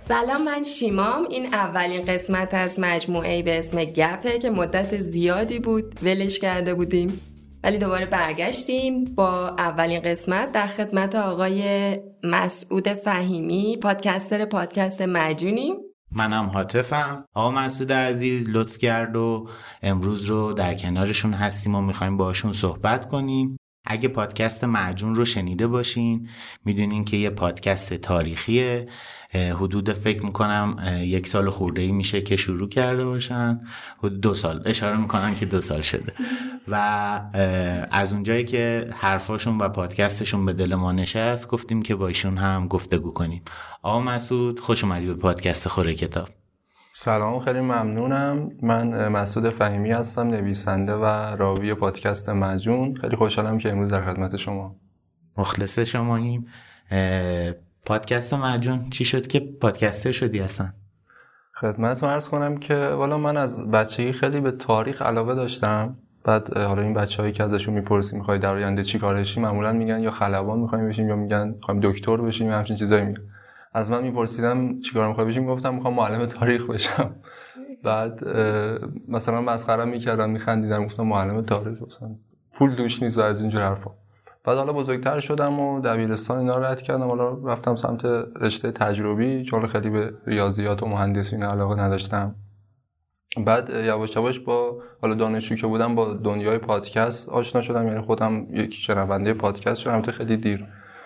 سلام، من شیمام. این اولین قسمت از مجموعه‌ای به اسم گپه که مدت زیادی بود ولش کرده بودیم، ولی دوباره برگشتیم با اولین قسمت در خدمت آقای مسعود فهیمی، پادکستر پادکست مجونیم. منم حاتفم. آقا مسعود عزیز لطف کرد و امروز رو در کنارشون هستیم و میخوایم باشون صحبت کنیم. اگه پادکست معجون رو شنیده باشین میدونین که یه پادکست تاریخیه. حدود فکر میکنم 1 سال خورده‌ای میشه که شروع کرده باشن، حدود 2 سال اشاره میکنن که 2 سال شده و از اونجایی که حرفاشون و پادکستشون به دل ما نشست گفتیم که با ایشون هم گفتگو کنیم. آقا مسعود خوش اومدی به پادکست خوره کتاب. سلام، خیلی ممنونم. من مسعود فهیمی هستم، نویسنده و راوی پادکست مجون. خیلی خوشحالم که امروز در خدمت شما. مخلص شماییم. پادکست مجون چی شد که پادکستر شدی اصلا؟ خدمتتون عرض کنم که والا من از بچگی خیلی به تاریخ علاقه داشتم. بعد حالا این بچه‌هایی که ازشون میپرسی میخوای در آینده چی کار بشی، معمولا میگن یا خلبان میخوایم بشیم یا میگن میخوایم دکتر بشیم، همچین چیزایی میگن. از من میپرسیدم چیکار میخوای بشیم، گفتم میخوام معلم تاریخ بشم. بعد مثلا مسخره میکردم، میخندیدم، گفتم معلم تاریخ مثلا پول دوش نیست و از اینجور حرفا. بعد حالا بزرگتر شدم و دبیرستان اینا رو رد کردم، حالا رفتم سمت رشته تجربی چون خیلی به ریاضیات و مهندسی اینا علاقه نداشتم. بعد یواش یواش با حالا دانشجو که بودم با دنیای پادکست آشنا شدم، یعنی خودم یک شنونده پادکست شدم تا خیلی دیر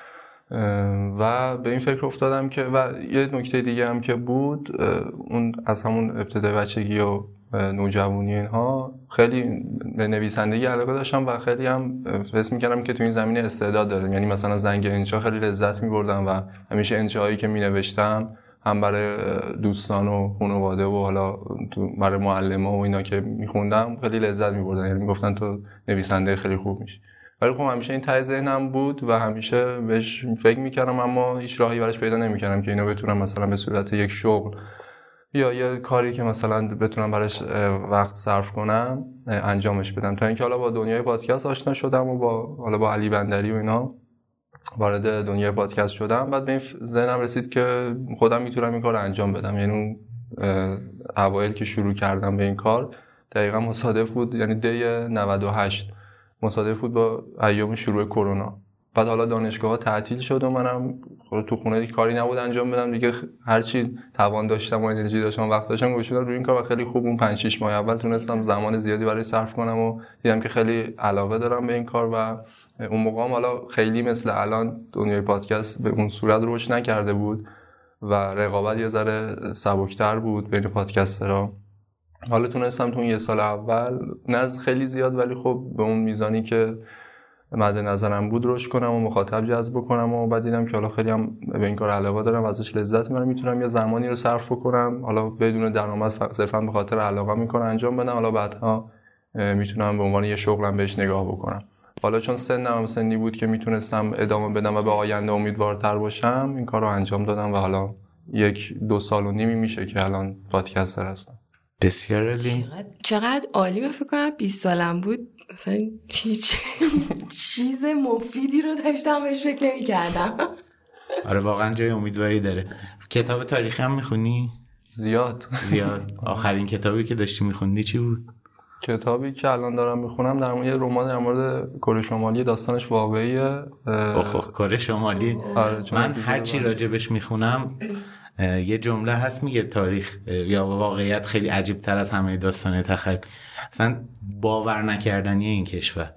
و به این فکر افتادم که و یه نکته دیگه هم که بود، اون از همون ابتدای بچگی و نوجوانی اینها خیلی به نویسندگی علاقه داشتم و خیلی هم حس می‌کردم که تو این زمینه استعداد دارم. یعنی مثلا زنگ انشا خیلی لذت می‌بردم و همیشه انشاهایی که می‌نوشتم هم برای دوستان و خانواده و حالا برای معلم‌ها و اینا که می‌خوندم خیلی لذت می‌بردن، یعنی میگفتن تو نویسنده خیلی خوب میشی. ولی خب همیشه این ته ذهنم بود و همیشه بهش فکر می‌کردم اما هیچ راهی براش پیدا نمی‌کردم که اینو بتونم مثلا به صورت یک شغل یا یه کاری که مثلا بتونم براش وقت صرف کنم انجامش بدم. تا اینکه حالا با دنیای پادکست آشنا شدم و با علی بندری و اینا وارد دنیای پادکست شدم. بعد به این ذهنم رسید که خودم میتونم این کار انجام بدم. یعنی اون اوایل که شروع کردم به این کار دقیقاً مصادف بود، یعنی دی 98 مصادف بود با ایام شروع کرونا. بعد حالا دانشگاه‌ها تعطیل شد و منم تو خونه دیگه کاری نبود انجام بدم دیگه. هر چی توان داشتم و انرژی داشتم وقت داشتم گذاشتم روی این کار و خیلی خوب اون 5-6 ماه اول تونستم زمان زیادی برای صرف کنم و دیدم که خیلی علاقه دارم به این کار و اون موقع حالا خیلی مثل الان دنیای پادکست به اون صورت رشد نکرده بود و رقابت یه ذره سبک‌تر بود بین پادکسترها. حالا تونستم تو اون 1 سال اول نه خیلی زیاد ولی خب به اون میزانی که مد نظرم بود رشد کنم و مخاطب جذب کنم و بعد دیدم که حالا خیلی هم به این کار علاقه دارم، ازش لذت میبرم، میتونم یه زمانی رو صرف کنم حالا بدون درآمد صرفا به خاطر علاقه میکنم انجام بدم، حالا بعدها میتونم به عنوان یه شغلم بهش نگاه بکنم. حالا چون سنم سنی بود که میتونستم ادامه بدم و به آینده امیدوارتر باشم این کارو انجام دادم و حالا 1-2 سال و نیمی میشه که الان پادکستر هستم. بسیار عالی. چقدر عالی. من فکر کنم 20 سالم بود مثلا چیز مفیدی رو داشتم بهش فکر نمی‌کردم. آره واقعا جای امیدواری داره. کتاب تاریخی هم میخونی؟ زیاد. آخرین کتابی که داشتی میخوندی چی بود؟ کتابی که الان دارم میخونم در مورد رمان در مورد کره شمالی، داستانش واقعیه. کره شمالی. آره من هر چی راجبش میخونم یه جمله هست میگه تاریخ یا واقعیت خیلی عجیب تر از همه داستانه تخیل. اصلا باور نکردنی این کشور.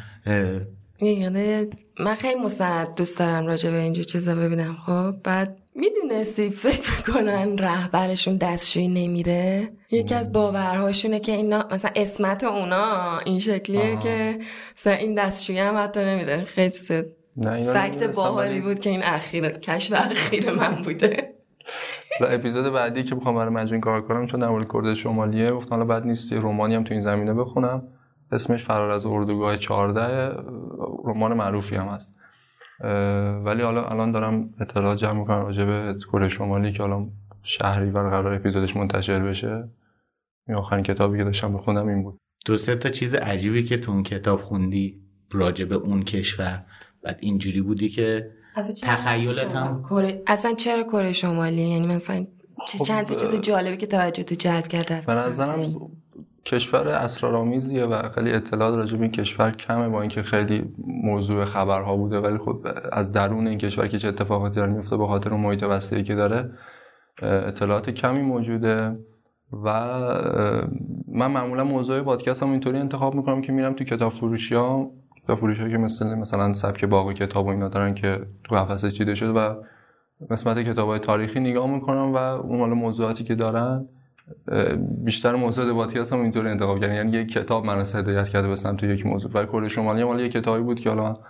یعنی من خیلی مستند دوست دارم راجع به اینجور چیزا ببینم. خب بعد میدونستی فکر کنن رهبرشون دستشویی نمیره؟ یکی از باورهاشونه که اینا مثلا اسمت اونا این شکلیه که مثلا این دستشویی هم حتی نمیره. خیلی چیز فکت باحالی بود که این کشف اخیر من بوده. و اپیزود بعدی که بخوام برای مجون کار کنم چون در مورد کرد شمالیه گفتم حالا بعد نیست رمانی هم تو این زمینه بخونم، اسمش فرار از اردوگاه 14، رمان معروفی هم هست. ولی حالا الان دارم اطلاعات جمع می‌کنم راجع به کره شمالی که حالا شهریور قرار اپیزودش منتشر بشه. این آخرین کتابی که داشتم بخونم این بود. 2-3 تا چیز عجیبی که تو اون کتاب خوندی راجع به اون کشور بعد اینجوری بودی که تخیلت هم اصلا چرا کره شمالی؟ یعنی مثلا چند تا چیز جالبی که توجه تو جلب کرده؟ به نظرم کشور اسرارآمیزیه و خیلی اطلاعات راجع به این کشور کمه، با اینکه خیلی موضوع خبرها بوده، ولی خب از درون این کشور که چه اتفاقاتی داره میفته به خاطر اون محیط وسیعی که داره اطلاعات کمی موجوده. و من معمولا موضوع پادکستم اینطوری انتخاب میکنم که میرم تو کتاب فروشی‌ها که مثلا سبک باغ کتاب و اینا دارن که تو قفسه چیده شده و قسمت کتابای تاریخی نگاه میکنم و اون حالا موضوعاتی که دارن بیشتر موضوع پادکستم اینطوری انتخاب کردم، یعنی یک کتاب منو هدایت کرده به سمت یک موضوع. و کره شمالی مال یک کتابی بود که حالا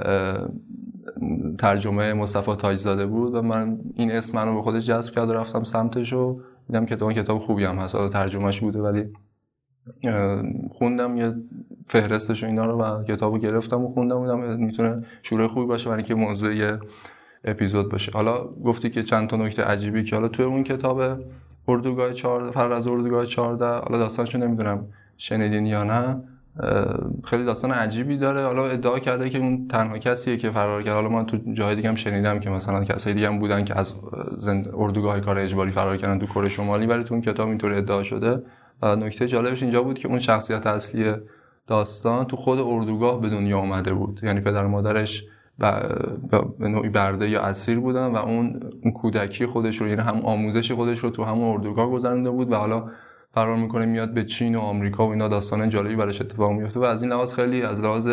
ترجمه مصطفی تاجزاده بود و من این اسم منو به خودش جذب کرد و رفتم سمتش و دیدم کتاب خوبی هم هست، حالا ترجمهش بوده ولی خوندم یه فهرستش و اینا رو و کتابو گرفتم و خوندم و دیدم میتونه شروع خوبی باشه برای اینکه موضوع اپیزود باشه. حالا گفتی که چند تا نکته عجیبی که حالا توی اون کتاب اردوگاه 14 فرق از اردوگاه 14 حالا داستانشو نمیدونم شنیدین یا نه، خیلی داستان عجیبی داره. حالا ادعا کرده که اون تنها کسیه که فرار کرد. حالا من تو جای دیگه هم شنیدم که مثلا کسای دیگه هم بودن که از اردوگاه کار اجباری فرار کردن تو کره شمالی، ولی تو اون کتاب اینطوری ادعا شده. و نکته جالبش اینجا بود که اون شخصیت اصلی داستان تو خود اردوگاه به دنیا اومده بود، یعنی پدر و مادرش به نوعی برده یا اسیر بودن و اون کودکی خودش رو، یعنی هم آموزش خودش رو تو همون اردوگاه گذرونده بود و حالا فرار میکنه میاد به چین و آمریکا و اینا داستان جالبی براش اتفاق میفته. و از این لحاظ خیلی از لحاظ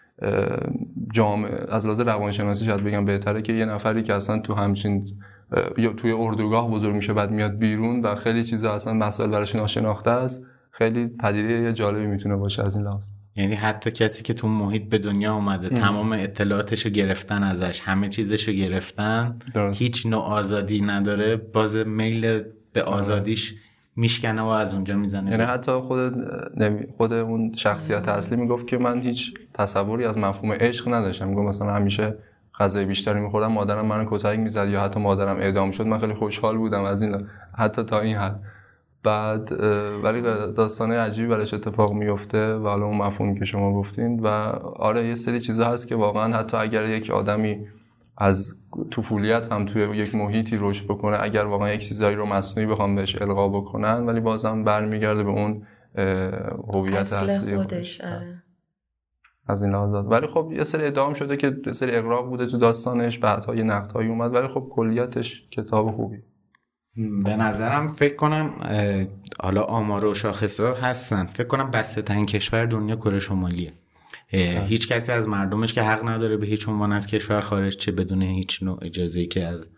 از لحاظ روانشناسی شاید بگم بهتره که یه نفری که اصلا تو همچین یا توی اردوگاه بزرگ میشه بعد میاد بیرون و خیلی چیزا اصلا مسائل براش ناشناخته است، خیلی پدیده جالبی میتونه باشه از این لحاظ. یعنی حتی کسی که تو محیط به دنیا اومده تمام اطلاعاتشو گرفتن ازش، همه چیزشو گرفتن، هیچ نوع آزادی نداره، باز میل به آزادیش میشکنه و از اونجا میزنه. یعنی حتی خود اون شخصیت اصلی میگفت که من هیچ تصوری از مفهوم عشق نداشتم. میگم مثلا همیشه غذای بیشتری میخوردم، مادرم منو کتک میزد یا حتی مادرم اعدام شد من خیلی خوشحال بودم از این، حتی تا این حد. بعد ولی داستانه عجیبی براش اتفاق میفته و حالا اون مفهومی که شما گفتین و آره یه سری چیزا هست که واقعا حتی اگر یک آدمی از طفولیت هم توی یک محیطی رشد بکنه، اگر واقعا یک چیزایی رو مصنوعی بخوام بهش القا بکنن، ولی بازم برمیگرده به اون هویت اصلی خودش. آره. از این لحاظ. ولی خب یه سری ادعا شده که یه سری اغراق بوده تو داستانش، بعدها یه نقدهایی اومد، ولی خب کلیتش کتاب خوبی. به نظرم فکر کنم حالا آمار و شاخص‌ها هستن، فکر کنم بسته ترین کشور دنیا کره شمالیه. هیچ کسی از مردمش که حق نداره به هیچ عنوان از کشور خارج چه بدون هیچ نوع اجازه‌ای که از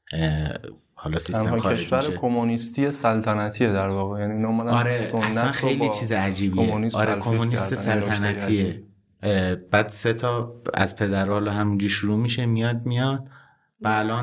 حالا سیستم خارج کشور میشه. کمونیستی سلطنتیه در واقع، یعنی اومدن آره اصلا خیلی چیز عجیبیه. آره کمونیست سلطنتیه. بعد 3 تا از پدرها حالا همونجوری شروع میشه میاد و الان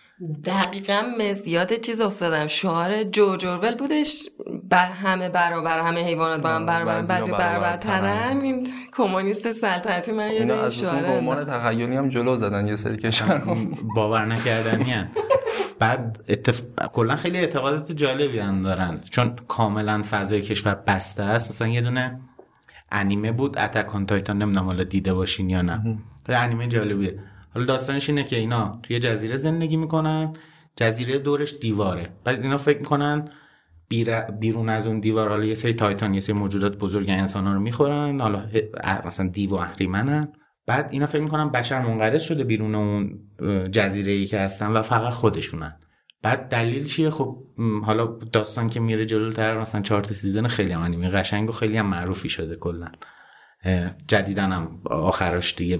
دقیقاً یاد چیز افتادم، شعار جورج اورول بودش همه برابر، همه حیوانات با هم برابر، بعضی برابرترن. این کمونیست سلطنتی من یاد این شعار اینا از گمان تخیلی هم جلو زدن یه سری کشور باور نکردنیه. بعد کلا خیلی اعتقادات جالبی هم دارن چون کاملا فضای کشور بسته است. مثلا یه دونه انیمه بود اتک آن تایتان، نمیدونم حالا دیده باشین یا نه، انیمه جالبیه. حالا داستانش اینه که اینا توی جزیره زندگی میکنن، جزیره دورش دیواره، بعد اینا فکر میکنن بیرون از اون دیوار حالا یه سری تایتان، یه سری موجودات بزرگ انسانا رو میخورن، حالا مثلا دیو و اهریمنن. بعد اینا فکر میکنن بشر منقرض شده بیرون اون جزیره‌ای که هستن و فقط خودشونن. بعد دلیل چیه؟ خب حالا داستان که میره جلوتر مثلا 4 تا سیزن خیلی انیمه قشنگ و خیلی هم معروفی شده کلا. جدیدن هم آخرش دیگه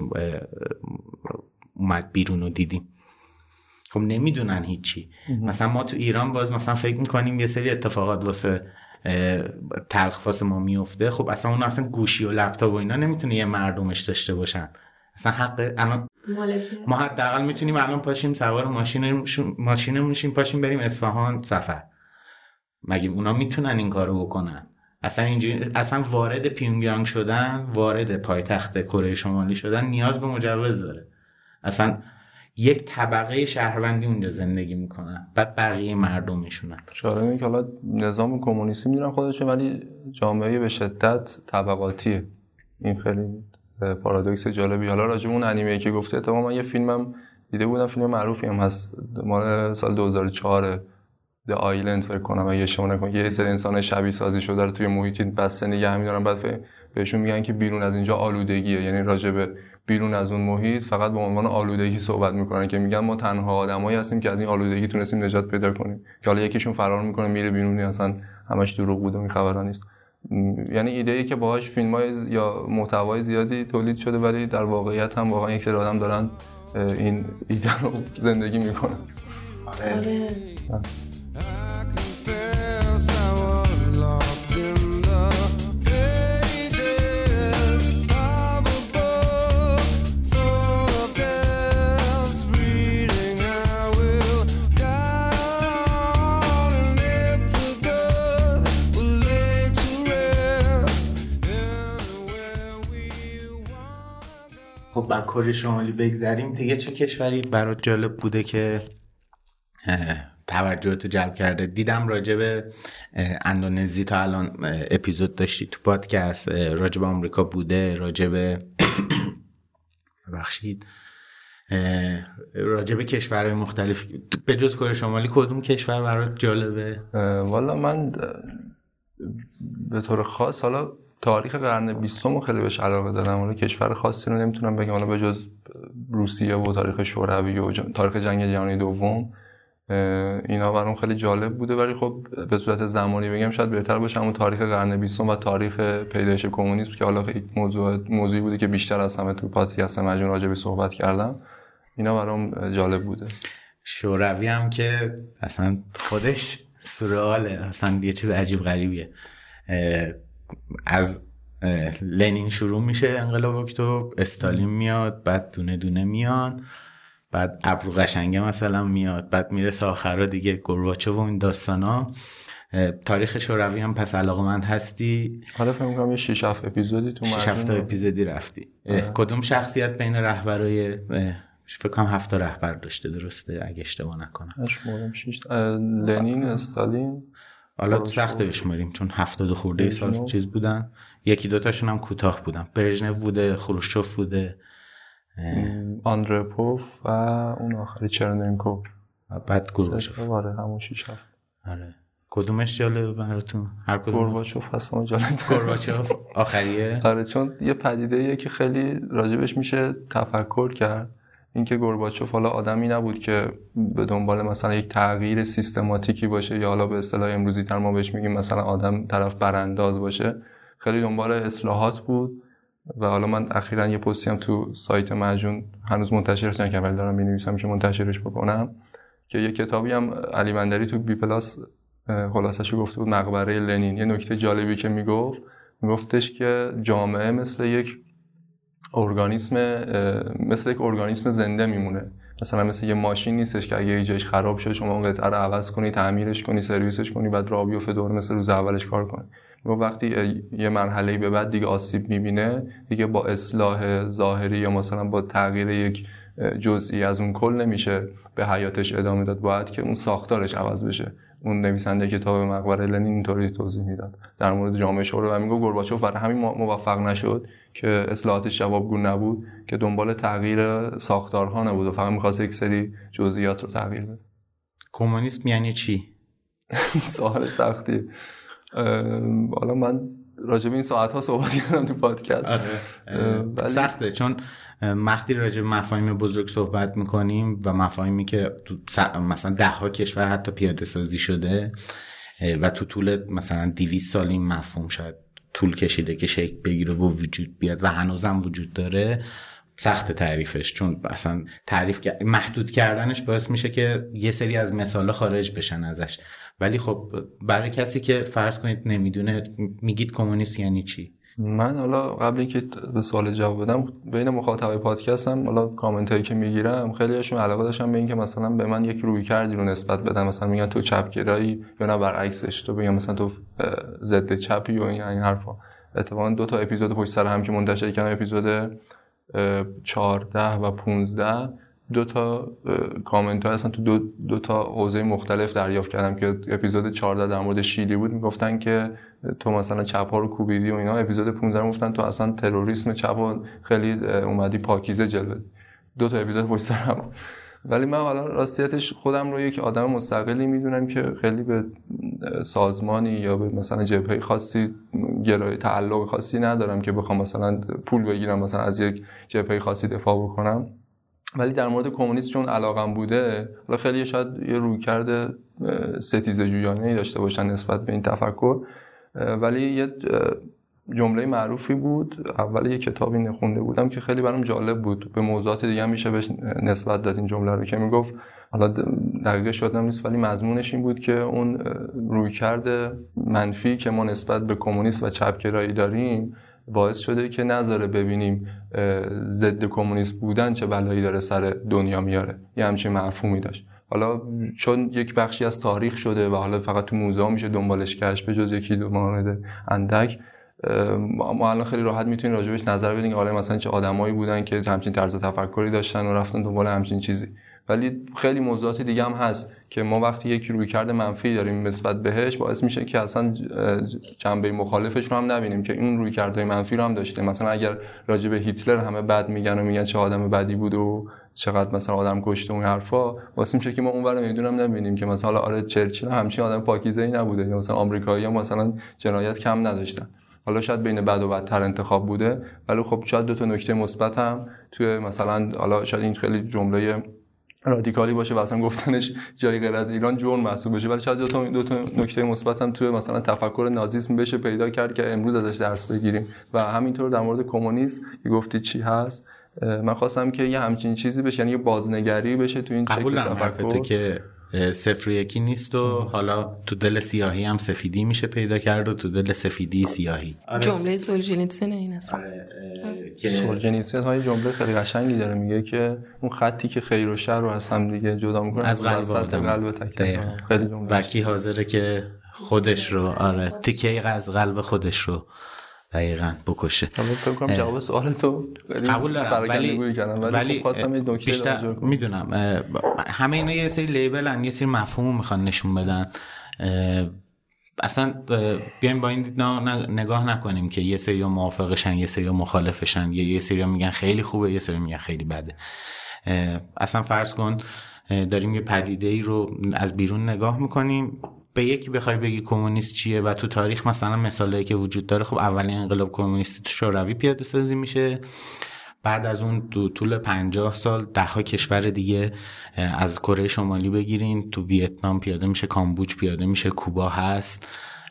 اومد بیرون و دیدیم. خب نمیدونن هیچی. مثلا ما تو ایران باز مثلا فکر میکنیم یه سری اتفاقات واسه تلخ واسه ما میفته، خب اصلا اون اصلا گوشی و لپتاپ و اینا نمیتونه یه مردمش داشته باشن. اصلا حق الان ما حداقل میتونیم الان پاشیم سوار ماشینمون شیم پاشیم بریم اصفهان سفر، مگه اونا میتونن این کارو بکنن؟ اصلا اینجوری اصلا وارد پیونگیانگ شدن، وارد پایتخت کره شمالی شدن نیاز به مجوز داره. اصلا یک طبقه شهروندی اونجا زندگی میکنن، بعد بقیه مردمشونن. شاید اینه که حالا نظام کمونیستی میدونن خودشه ولی جامعه به شدت طبقاتیه. این خیلی پارادوکس جالبی. حالا راجع اون انیمه که گفته اتفاقا من یه فیلمم دیده بودم، فیلم معروفی هم هست مال سال 2004 The Island فکر کنم اگه اشتباه نکنم، یه سری انسان شبیه سازی شده رو توی محیطی بسته نگه می‌دارن، بعد بهشون میگن که بیرون از اینجا آلودگیه، یعنی راجع به بیرون از اون محیط فقط به عنوان آلودگی صحبت میکنن که میگن ما تنها آدمایی هستیم که از این آلودگی تونستیم نجات پیدا کنیم، که حالا یکیشون فرار میکنه میره بیرون اصلا همش دروغ بود و این خبرا نیست. یعنی ایده‌ای که باهاش فیلم‌های یا محتوای زیادی تولید شده ولی در واقعیت هم واقعا یک سری آدم دارن این ایده رو زندگی میکنن. آره. خب با کره شمالی بگذریم دیگه، چه کشوری برات جالب بوده که توجهتو جلب کرده؟ دیدم راجع به اندونزی تا الان اپیزود داشتی تو پادکست، راجع به آمریکا بوده، راجع به ببخشید راجع به کشورهای مختلف. به جز کره شمالی کدوم کشور برات جالبه؟ والا من به طور خاص حالا تاریخ قرن 20 رو خیلی بهش علاقه دارم، حالا کشور خاصی رو نمیتونم بگم، حالا به جز روسیه و تاریخ شوروی و تاریخ جنگ جهانی دوم اینا برام خیلی جالب بوده، ولی خب به صورت زمانی بگم شاید بهتر باشه همون تاریخ قرن 20 و تاریخ پیدایش کمونیسم که حالا خیلی موضوعی بوده که بیشتر از همه تو پادکست مجون راجع به صحبت کردم، اینا برام جالب بوده. شوروی هم که اصلا خودش سورئاله، اصلا یه چیز عجیب غریبیه. از لنین شروع میشه انقلاب اکتبر، استالین میاد، بعد دونه دونه میان، بعد ابرو قشنگه مثلا میاد، بعد میرسه آخرا دیگه گورباچوف و این داستانا. تاریخ شوروی هم پس علاقه‌مند هستی؟ حالا فکر می‌کنم یه 6-7 اپیزودی تو 6-7 اپیزودی رفتی. کدوم شخصیت بین رهبرای فکر کنم 7 رهبر داشته درسته اگه اشتباه نکنم؟ اشمارم 6 لنین، استالین، حالا سخت بشماریم چون 70 خورده سال چیز بودن، یکی دوتاشون هم کوتاه بودن، برژنف بوده، خروشچوف بوده، آندروپوف و اون آخری چرننکو، بعد گورباچوف. آره همون 6-7. آره کدومش جالبه براتون؟ هر کدوم؟ گورباچوف هست اون جالب. گورباچوف آخریه؟ آره چون یه پدیده‌ایه که خیلی راجبش میشه تفکر کرد، اینکه گورباچوف حالا آدمی نبود که به دنبال مثلا یک تغییر سیستماتیکی باشه یا حالا به اصطلاح امروزی تر ما بهش میگیم مثلا آدم طرف برانداز باشه، خیلی دنبال اصلاحات بود. و حالا من اخیراً یه پستی هم تو سایت مجون هنوز منتشرش نکردم ولی دارم می‌نویسم که منتشرش بکنم، که یه کتابی هم علی بندری تو بی پلاس خلاصه‌شو گفته بود، مقبره لنین. یه نکته جالبی که میگفتش که جامعه مثل یک ارگانیسم زنده میمونه، مثلا مثل یه ماشین نیستش که اگه یه جایش خراب شه شما اون قطعه رو عوض کنی، تعمیرش کنی، سرویسش کنی، بعد راه بیفته دوباره مثل روز اولش کار کنی. وقتی یه مرحله به بعد دیگه آسیب میبینه، دیگه با اصلاح ظاهری یا مثلا با تغییر یک جزئی از اون کل نمیشه به حیاتش ادامه داد، باید که اون ساختارش عوض بشه. اون نویسنده کتاب مقبره لنین اینطوری توضیح میداد در مورد جامعه شوروی و میگه گورباچوف برای همین موفق نشد که اصلاحاتش جوابگو نبود، که دنبال تغییر ساختارها نبود و فقط می‌خواست یک سری جزئیات رو تغییر بده. کمونیسم یعنی چی؟ سوال سختی. حالا من راجع به این ساعت‌ها صحبت کردم تو پادکست. ولی سخته چون وقتی راجع به مفاهیم بزرگ صحبت میکنیم و مفاهیمی که مثلا 10 کشور حتی پیاده سازی شده و تو طول مثلا 200 سال این مفهوم شاید طول کشیده که شکل بگیره و وجود بیاد و هنوزم وجود داره، سخت تعریفش، چون اصلا محدود کردنش باعث میشه که یه سری از مثالا خارج بشن ازش. ولی خب برای کسی که فرض کنید نمیدونه، میگید کمونیست یعنی چی؟ من حالا قبل اینکه به سوال جواب بدم، بین مخاطبای پادکستم حالا کامنت هایی که میگیرم خیلی هاشون علاقه داشتن به این که مثلا به من یک رویکردی رو نسبت بدن، مثلا میگن تو چپگرایی یا نه برعکسش، تو بگم مثلا تو ضد چپی و این حرفا. اتفاقا 2 اپیزود پشت سر هم که منتشر کردم، اپیزود 14 و 15، 2 کامنت ها اصلا تو 2 حوزه مختلف دریافت کردم که اپیزود 14 در مورد شیلی بود، میگفتن که تو مثلا چپ ها رو کوبیدی و اینا. اپیزود 15 گفتن تو اصلا تروریسم چپ ها خیلی اومدی پاکیزه جلوه. 2 تا اپیزود پشت سرم. ولی من حالا راستیتش خودم رو یک آدم مستقلی میدونم که خیلی به سازمانی یا به مثلا جبهه خاصی گرای تعلق خاصی ندارم که بخوام مثلا پول بگیرم مثلا از یک جبهه خاصی دفاع بکنم. ولی در مورد کمونیسم چون علاقم بوده، حالا خیلی شاید یه رویکرد ستیزه جویانه‌ای داشته باشن نسبت به این تفکر، ولی یه جمله معروفی بود اول یه کتابی نخونده بودم که خیلی برام جالب بود، به موضوعات دیگه هم میشه بهش نسبت داد این جمله رو، که میگفت، حالا دقیقه شدم نیست ولی مضمونش این بود که اون رویکرد منفی که ما نسبت به کمونیسم و چپگرایی داریم باعث شده که نذاره ببینیم ضد کمونیست بودن چه بلایی داره سر دنیا میاره. یه همچین مفهومی داشت. حالا چون یک بخشی از تاریخ شده و حالا فقط تو موزه ها میشه دنبالش گشت به جز یکی دو مورد اندک، ما الان خیلی راحت میتونیم راجبش نظر بدیم که حالا مثلا چه آدمایی بودن که همچین طرز تفکری داشتن و رفتن دنبال همچین چیزی. ولی خیلی موضوعات دیگه هم هست که ما وقتی یک رویکرد منفی داریم نسبت بهش باعث میشه که اصلا جنبه مخالفش رو هم نبینیم که این رویکردهای منفی رو هم داشته. مثلا اگر راجب هیتلر همه بد میگن و میگن چه آدم بدی بود و چقدر مثلا آدم کشته و این حرفا، واسه میشه که ما اونور میدونم نبینیم که مثلا آره چرچیل همچین آدم پاکیزه‌ای نبوده، یا مثلا آمریکایی‌ها مثلا جنایت کم نداشتن. حالا شاید بین بد و بدتر انتخاب بوده، ولی خب شاید 2 تا نکته مثبت هم توی مثلا، حالا شاید این خیلی جمله رادیکالی باشه و اصلا گفتنش جای غیر از ایران جرم محسوب بشه، ولی شاید 2 تا نکته مثبت هم توی مثلا تفکر نازیسم بشه پیدا کرد که امروز ازش درس بگیریم. و همینطور در مورد کمونیسم که گفتی چی هست، من خواستم که یه همچین چیزی بشه، یعنی یه بازنگری بشه تو این شکل تفکر که 0 و 1 نیست و حالا تو دل سیاهی هم سفیدی میشه پیدا کرد و تو دل سفیدی سیاهی. جمله سولجنیتسن این است. سولجنیتسن های جمله خیلی قشنگی داره، میگه که اون خطی که خیر و شر رو از هم دیگه جدا میکنه از قلب تک. خیلی جمله وکی حاضره که خودش رو تیکه از قلب خودش رو دقیقاً بکشه. فکر کنم جواب سوالتو قبول دارم، ولی خواستم یه نکته میدونم همه اینا یه سری لیبلن، یه سری مفهومو میخوان نشون بدن. اصلا بیایم با این نگاه نکنیم که یه سری موافقشن یه سری مخالفشن، یه سری میگن خیلی خوبه یه سری میگن خیلی بده. اصلا فرض کن داریم یه پدیده‌ای رو از بیرون نگاه میکنیم، به یکی بخوای بگی کمونیست چیه و تو تاریخ مثلا مثالایی که وجود داره، خب اولین انقلاب کمونیستی تو شوروی پیاده سازی میشه، بعد از اون تو طول 50 سال 10 کشور دیگه از کره شمالی بگیرین، تو ویتنام پیاده میشه، کامبوج پیاده میشه، کوبا هست،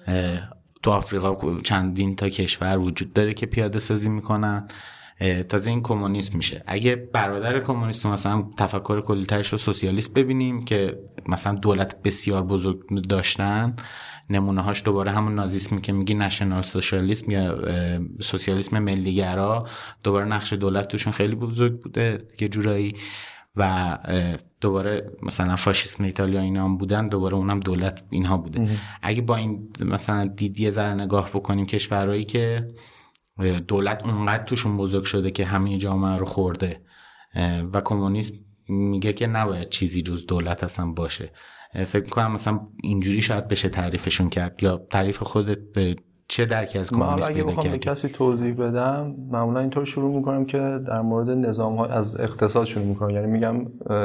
تو آفریقا چندین تا کشور وجود داره که پیاده سازی میکنن، تازه این کمونیسم میشه. اگه برادر کمونیست مثلا تفکر کلی‌ترش رو سوسیالیست ببینیم که مثلا دولت بسیار بزرگ داشتن، نمونه هاش دوباره همون نازیسمی که میگی نشنال سوشالیسم یا سوسیالیسم ملیگرا، دوباره نقش دولت توشون خیلی بزرگ بوده یه جورایی، و دوباره مثلا فاشیسم ایتالیا اینا هم بودن، دوباره اونم دولت اینها بوده. اگه با این مثلا دیدی ذره نگاه بکنیم کشورهایی که دولت اونقدر توشون بزرگ شده که همه جامعه رو خورده و کمونیسم میگه که نباید چیزی جز دولت اصلا باشه، فکر میکنم مثلا اینجوری شاید بشه تعریفشون کرد. یا تعریف خودت به چه درکی از کمونیسم پیدا کردی؟ اگه بخوام به کسی توضیح بدم معمولا اینطور شروع میکنم که در مورد نظام‌ها از اقتصاد شروع میکنم، یعنی میگم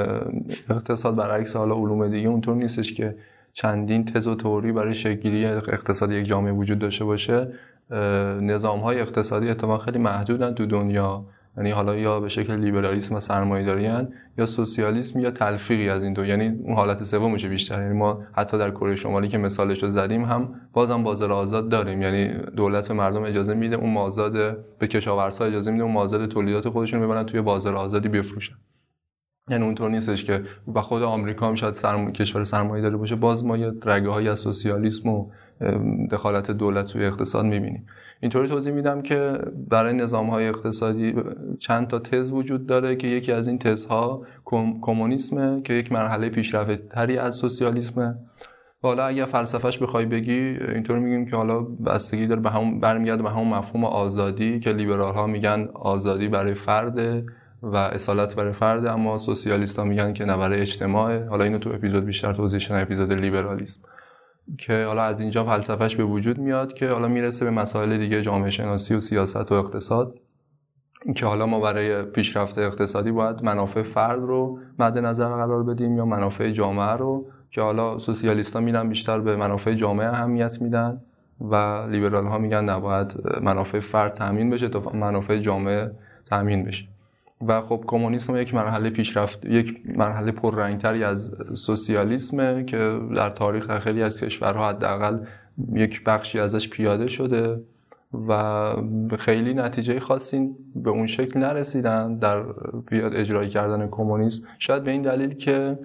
اقتصاد برعکس حالا علوم دیگه اونطور نیستش که چندین تز و تئوری برای شکل‌گیری اقتصاد یک جامعه وجود داشته باشه. نظام‌های اقتصادی اتفاقا خیلی محدودن تو دنیا، یعنی حالا یا به شکل لیبرالیسم و سرمایه‌داری ان، یا سوسیالیسم یا تلفیقی از این دو، یعنی اون حالت سومش بیشتر. یعنی ما حتی در کره شمالی که مثالش رو زدیم هم بازم بازار آزاد داریم، یعنی دولت به مردم اجازه میده اون مازاد، به کشاورزها اجازه میده اون مازاد تولیدات خودشون رو ببرن توی بازار آزادی بفروشن. یعنی اونطور نیستش که با خود آمریکا هم شاید کشور سرمایه‌داری باشه، باز ما یه رگه‌هایی از سوسیالیسم و دخالت دولت توی اقتصاد می‌بینیم. اینطوری توضیح میدم که برای نظام‌های اقتصادی چند تا تز وجود داره که یکی از این تزها کمونیسمه که یک مرحله پیشرفت‌تری از سوسیالیسمه. حالا اگه فلسفه‌اش بخوای بگی اینطور میگیم که حالا بستگی داره به همون برمیگرده به همون مفهوم آزادی که لیبرال‌ها میگن آزادی برای فرد و اصالت برای فرد، اما سوسیالیست‌ها میگن که نه برای اجتماع. حالا اینو تو اپیزود بیشتر توضیح شدن، اپیزود لیبرالیسم، که حالا از اینجا فلسفهش به وجود میاد که حالا میرسه به مسائل دیگه، جامعه شناسی و سیاست و اقتصاد. که حالا ما برای پیشرفت اقتصادی باید منافع فرد رو مد نظر قرار بدیم یا منافع جامعه رو، که حالا سوسیالیست‌ها میرن بیشتر به منافع جامعه اهمیت میدن و لیبرال‌ها میگن نباید منافع فرد تامین بشه تا منافع جامعه تامین بشه. و خب کمونیسم یک مرحله پیشرفت، یک مرحله پررنگتری از سوسیالیسمه که در تاریخ در خیلی از کشورها حداقل یک بخشی ازش پیاده شده و خیلی نتیجه خاصی به اون شکل نرسیدن در اجرای کردن کمونیسم. شاید به این دلیل که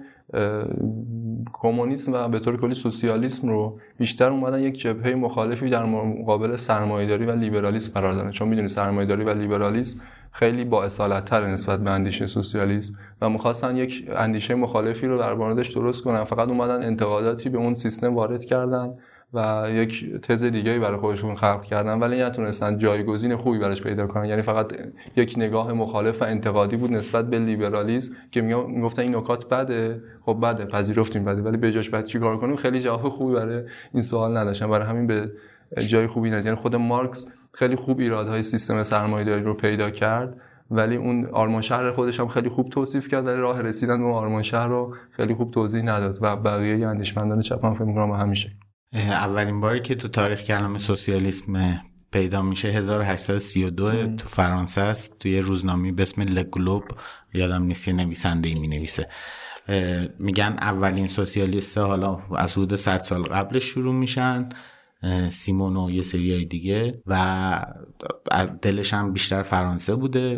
کمونیسم و به طور کلی سوسیالیسم رو بیشتر اومدن یک جبهه مخالفی در مقابل سرمایه‌داری و لیبرالیسم قرار دادن، چون میدونید سرمایه‌داری و لیبرالیسم خیلی با اصالت‌تر نسبت به اندیشه سوسیالیسم و می‌خواستن یک اندیشه مخالفی رو در موردش درست کنن. فقط اومدن انتقاداتی به اون سیستم وارد کردن و یک تز دیگه‌ای برای خودشون خلق کردن، ولی نتونستن جایگزین خوبی براش پیدا کنن. یعنی فقط یک نگاه مخالف و انتقادی بود نسبت به لیبرالیسم که میگفتن این نکات بده، خب بده، پذیرفتیم بده، ولی به جاش بعد چیکار کنیم؟ خیلی جواب خوبی برای این سوال نداشتن، برای همین به جای خوبی نرسید. یعنی خود مارکس خیلی خوب ایرادهای سیستم سرمایه‌داری رو پیدا کرد، ولی اون آرمان شهر خودش هم خیلی خوب توصیف کرد، ولی راه رسیدن به اون آرمان شهر رو خیلی خوب توضیح نداد و بقیه اندیشمندان چپ هم فکر می‌کنم همیشه. اولین باری که تو تاریخ کلمه سوسیالیسم پیدا میشه 1832 تو فرانسه است، توی روزنامه‌ای به اسم لگلوب، یادم نیست یه نویسنده‌ای مینویسه. میگن اولین سوسیالیست حالا از حدود 100 سال قبلش شروع میشن، سیمون و یه سریای دیگه، و دلش هم بیشتر فرانسه بوده.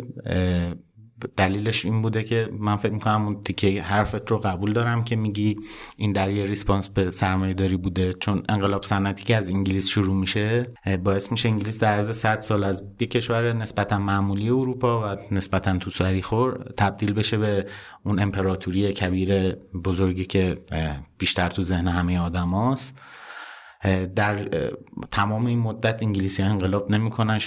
دلیلش این بوده که من فکر میکنم اون تیکه حرفت رو قبول دارم که میگی این در یه ریسپانس به سرمایه داری بوده، چون انقلاب صنعتی که از انگلیس شروع میشه باعث میشه انگلیس در عرض 100 سال از یک کشور نسبتا معمولی اروپا و نسبتا توسعه خور تبدیل بشه به اون امپراتوری کبیر بزرگی که بیشتر تو ذهن همه آدماست. در تمام این مدت انگلیسی‌ها انقلاب نمی‌کنن،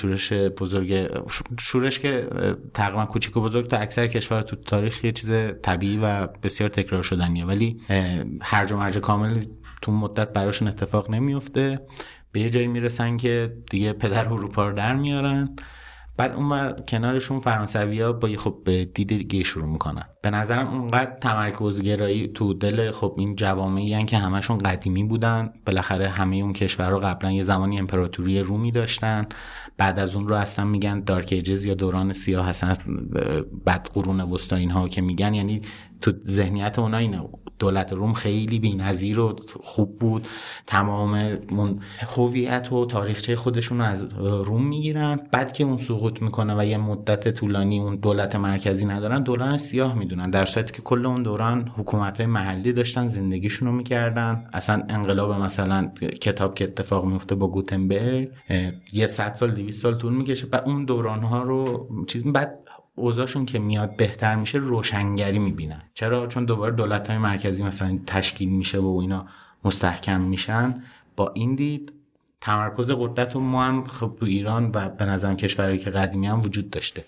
شورش که تقریبا کوچیک و بزرگ تا اکثر کشورها تو تاریخ یه چیز طبیعی و بسیار تکرار شدنیه، ولی هرج و مرج کامل تو مدت براشون اتفاق نمیفته. به یه جایی میرسن که دیگه پدر اروپا رو در میارن، بعد اونور کنارشون فرانسوی‌ها با خب به دید دیگه شروع میکنن. به نظرم اونقدر تمرکزگرایی تو دل خب این جوامعی هن که همشون قدیمی بودن، بالاخره همه اون کشورها قبلا یه زمانی امپراتوری رومی داشتن، بعد از اون رو اصلا میگن دارک ایجز یا دوران سیاه هستن، بعد قرون وسطا اینها که میگن، یعنی تو ذهنیت اونا اینه دولت روم خیلی بی‌نظیر و خوب بود، تمام اون هویت و تاریخچه خودشون رو از روم میگیرن، بعد که اون سقوط میکنه و یه مدت طولانی اون دولت مرکزی ندارن، دوران سیاه میدونن، در صورتی که کل اون دوران حکومت‌های محلی داشتن زندگیشون رو میکردن. اصلا انقلاب مثلا کتاب که اتفاق میفته با گوتنبرگ یه 100 سال 200 سال طول میکشه، بعد اون دوران‌ها رو بعد اوضاعشون که میاد بهتر میشه روشنگری میبینن. چرا؟ چون دوباره دولت‌های مرکزی مثلا تشکیل میشه و اینا مستحکم میشن. با این دید تمرکز قدرت و ما هم خب تو ایران و به نظرم کشورهایی که قدیمی هم وجود داشته.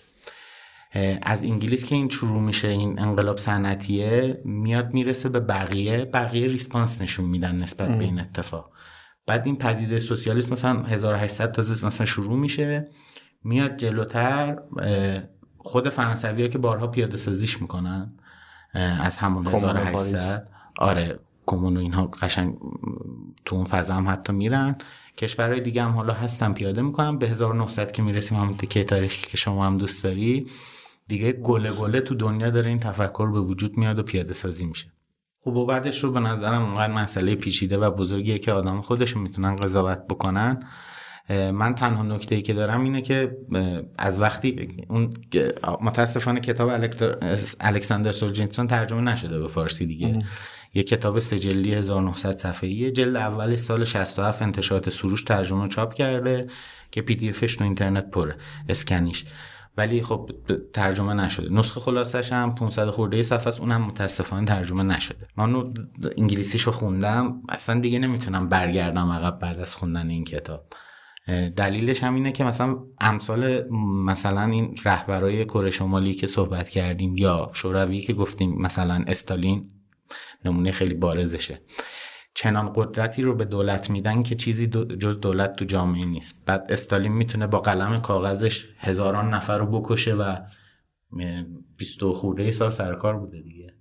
از انگلیس که این شروع میشه، این انقلاب صنعتیه میاد میرسه به بقیه ریسپانس نشون میدن نسبت به این اتفاق. بعد این پدیده سوسیالیسم مثلا 1800 تازه مثلا شروع میشه، میاد جلوتر. خود فرانسوی‌ها که بارها پیاده سازیش میکنن از همون 1800، آره کمون و اینها قشنگ تو اون فضا هم حتی میرن. کشورهای دیگه هم حالا هستن پیاده میکنن. به 1900 که میرسیم، همون تیکه تاریخی که شما هم دوست داری، دیگه گله تو دنیا داره این تفکر به وجود میاد و پیاده سازی میشه. خب و بعدش رو به نظرم اونقدر مسئله پیچیده و بزرگیه که آدم خودشون میتونن قضاوت بکنن. من تنها نکته‌ای که دارم اینه که از وقتی اون متاسفانه کتاب الکساندر سولجنیتسون ترجمه نشده به فارسی دیگه، یه کتاب 3 جلدی 1900 صفحه‌ای، جلد اول سال 67 انتشارات سروش ترجمه چاپ کرده که پی دی افش تو اینترنت پره، اسکنیش، ولی خب ترجمه نشده. نسخه خلاصش هم 500 خورده صفحه است، اونم متاسفانه ترجمه نشده. من انگلیسیشو خوندم، اصلا دیگه نمیتونم برگردم عقب بعد از خوندن این کتاب. دلیلش هم اینه که مثلا امثال مثلا این رهبرای کره شمالی که صحبت کردیم یا شوروی که گفتیم، مثلا استالین نمونه خیلی بارزشه. چنان قدرتی رو به دولت میدن که چیزی جز دولت تو جامعه نیست. بعد استالین میتونه با قلم کاغذش هزاران نفر رو بکشه و 20 خورده سال سرکار بوده دیگه.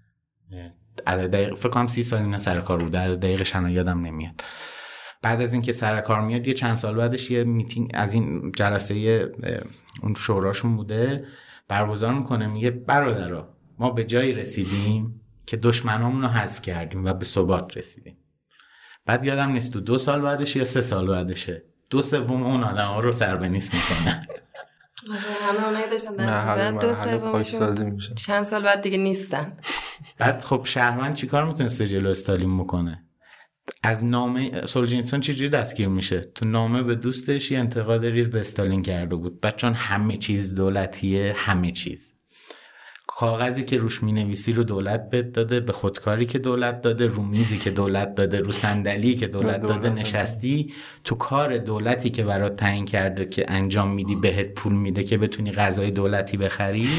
فکر کنم 30 سال اینا سرکار بوده، دقیقش الان یادم نمیاد. بعد از اینکه سرکار میاد یه چند سال بعدش یه میتینگ از این جلسه اون شوراشون بوده برگزار میکنه، میگه برادرها ما به جایی رسیدیم که دشمنامون رو حذف کردیم و به ثبات رسیدیم. بعد یادم نیست تو 2 سال بعدش یا 3 سال بعدشه 2/3 اون آدم‌ها رو سربنیست میکنن. همه اونایی داشتن دست میزدن 2/3 چند سال بعد دیگه نیستن. بعد خب شهروند چیکار میتونسته جلو استالین بکنه؟ از نامه سولجنیتسن چجوری دستگیر میشه؟ تو نامه به دوستش یه انتقاد ریز به استالین کرده بود. بعد چون همه چیز دولتیه، همه چیز کاغذی که روش مینویسی رو دولت بهت داده، به خودکاری که دولت داده، رو میزی که دولت داده، رو صندلی که دولت داده نشستی، تو کار دولتی که برات تعیین کرده که انجام میدی بهت پول میده که بتونی غذای دولتی بخری،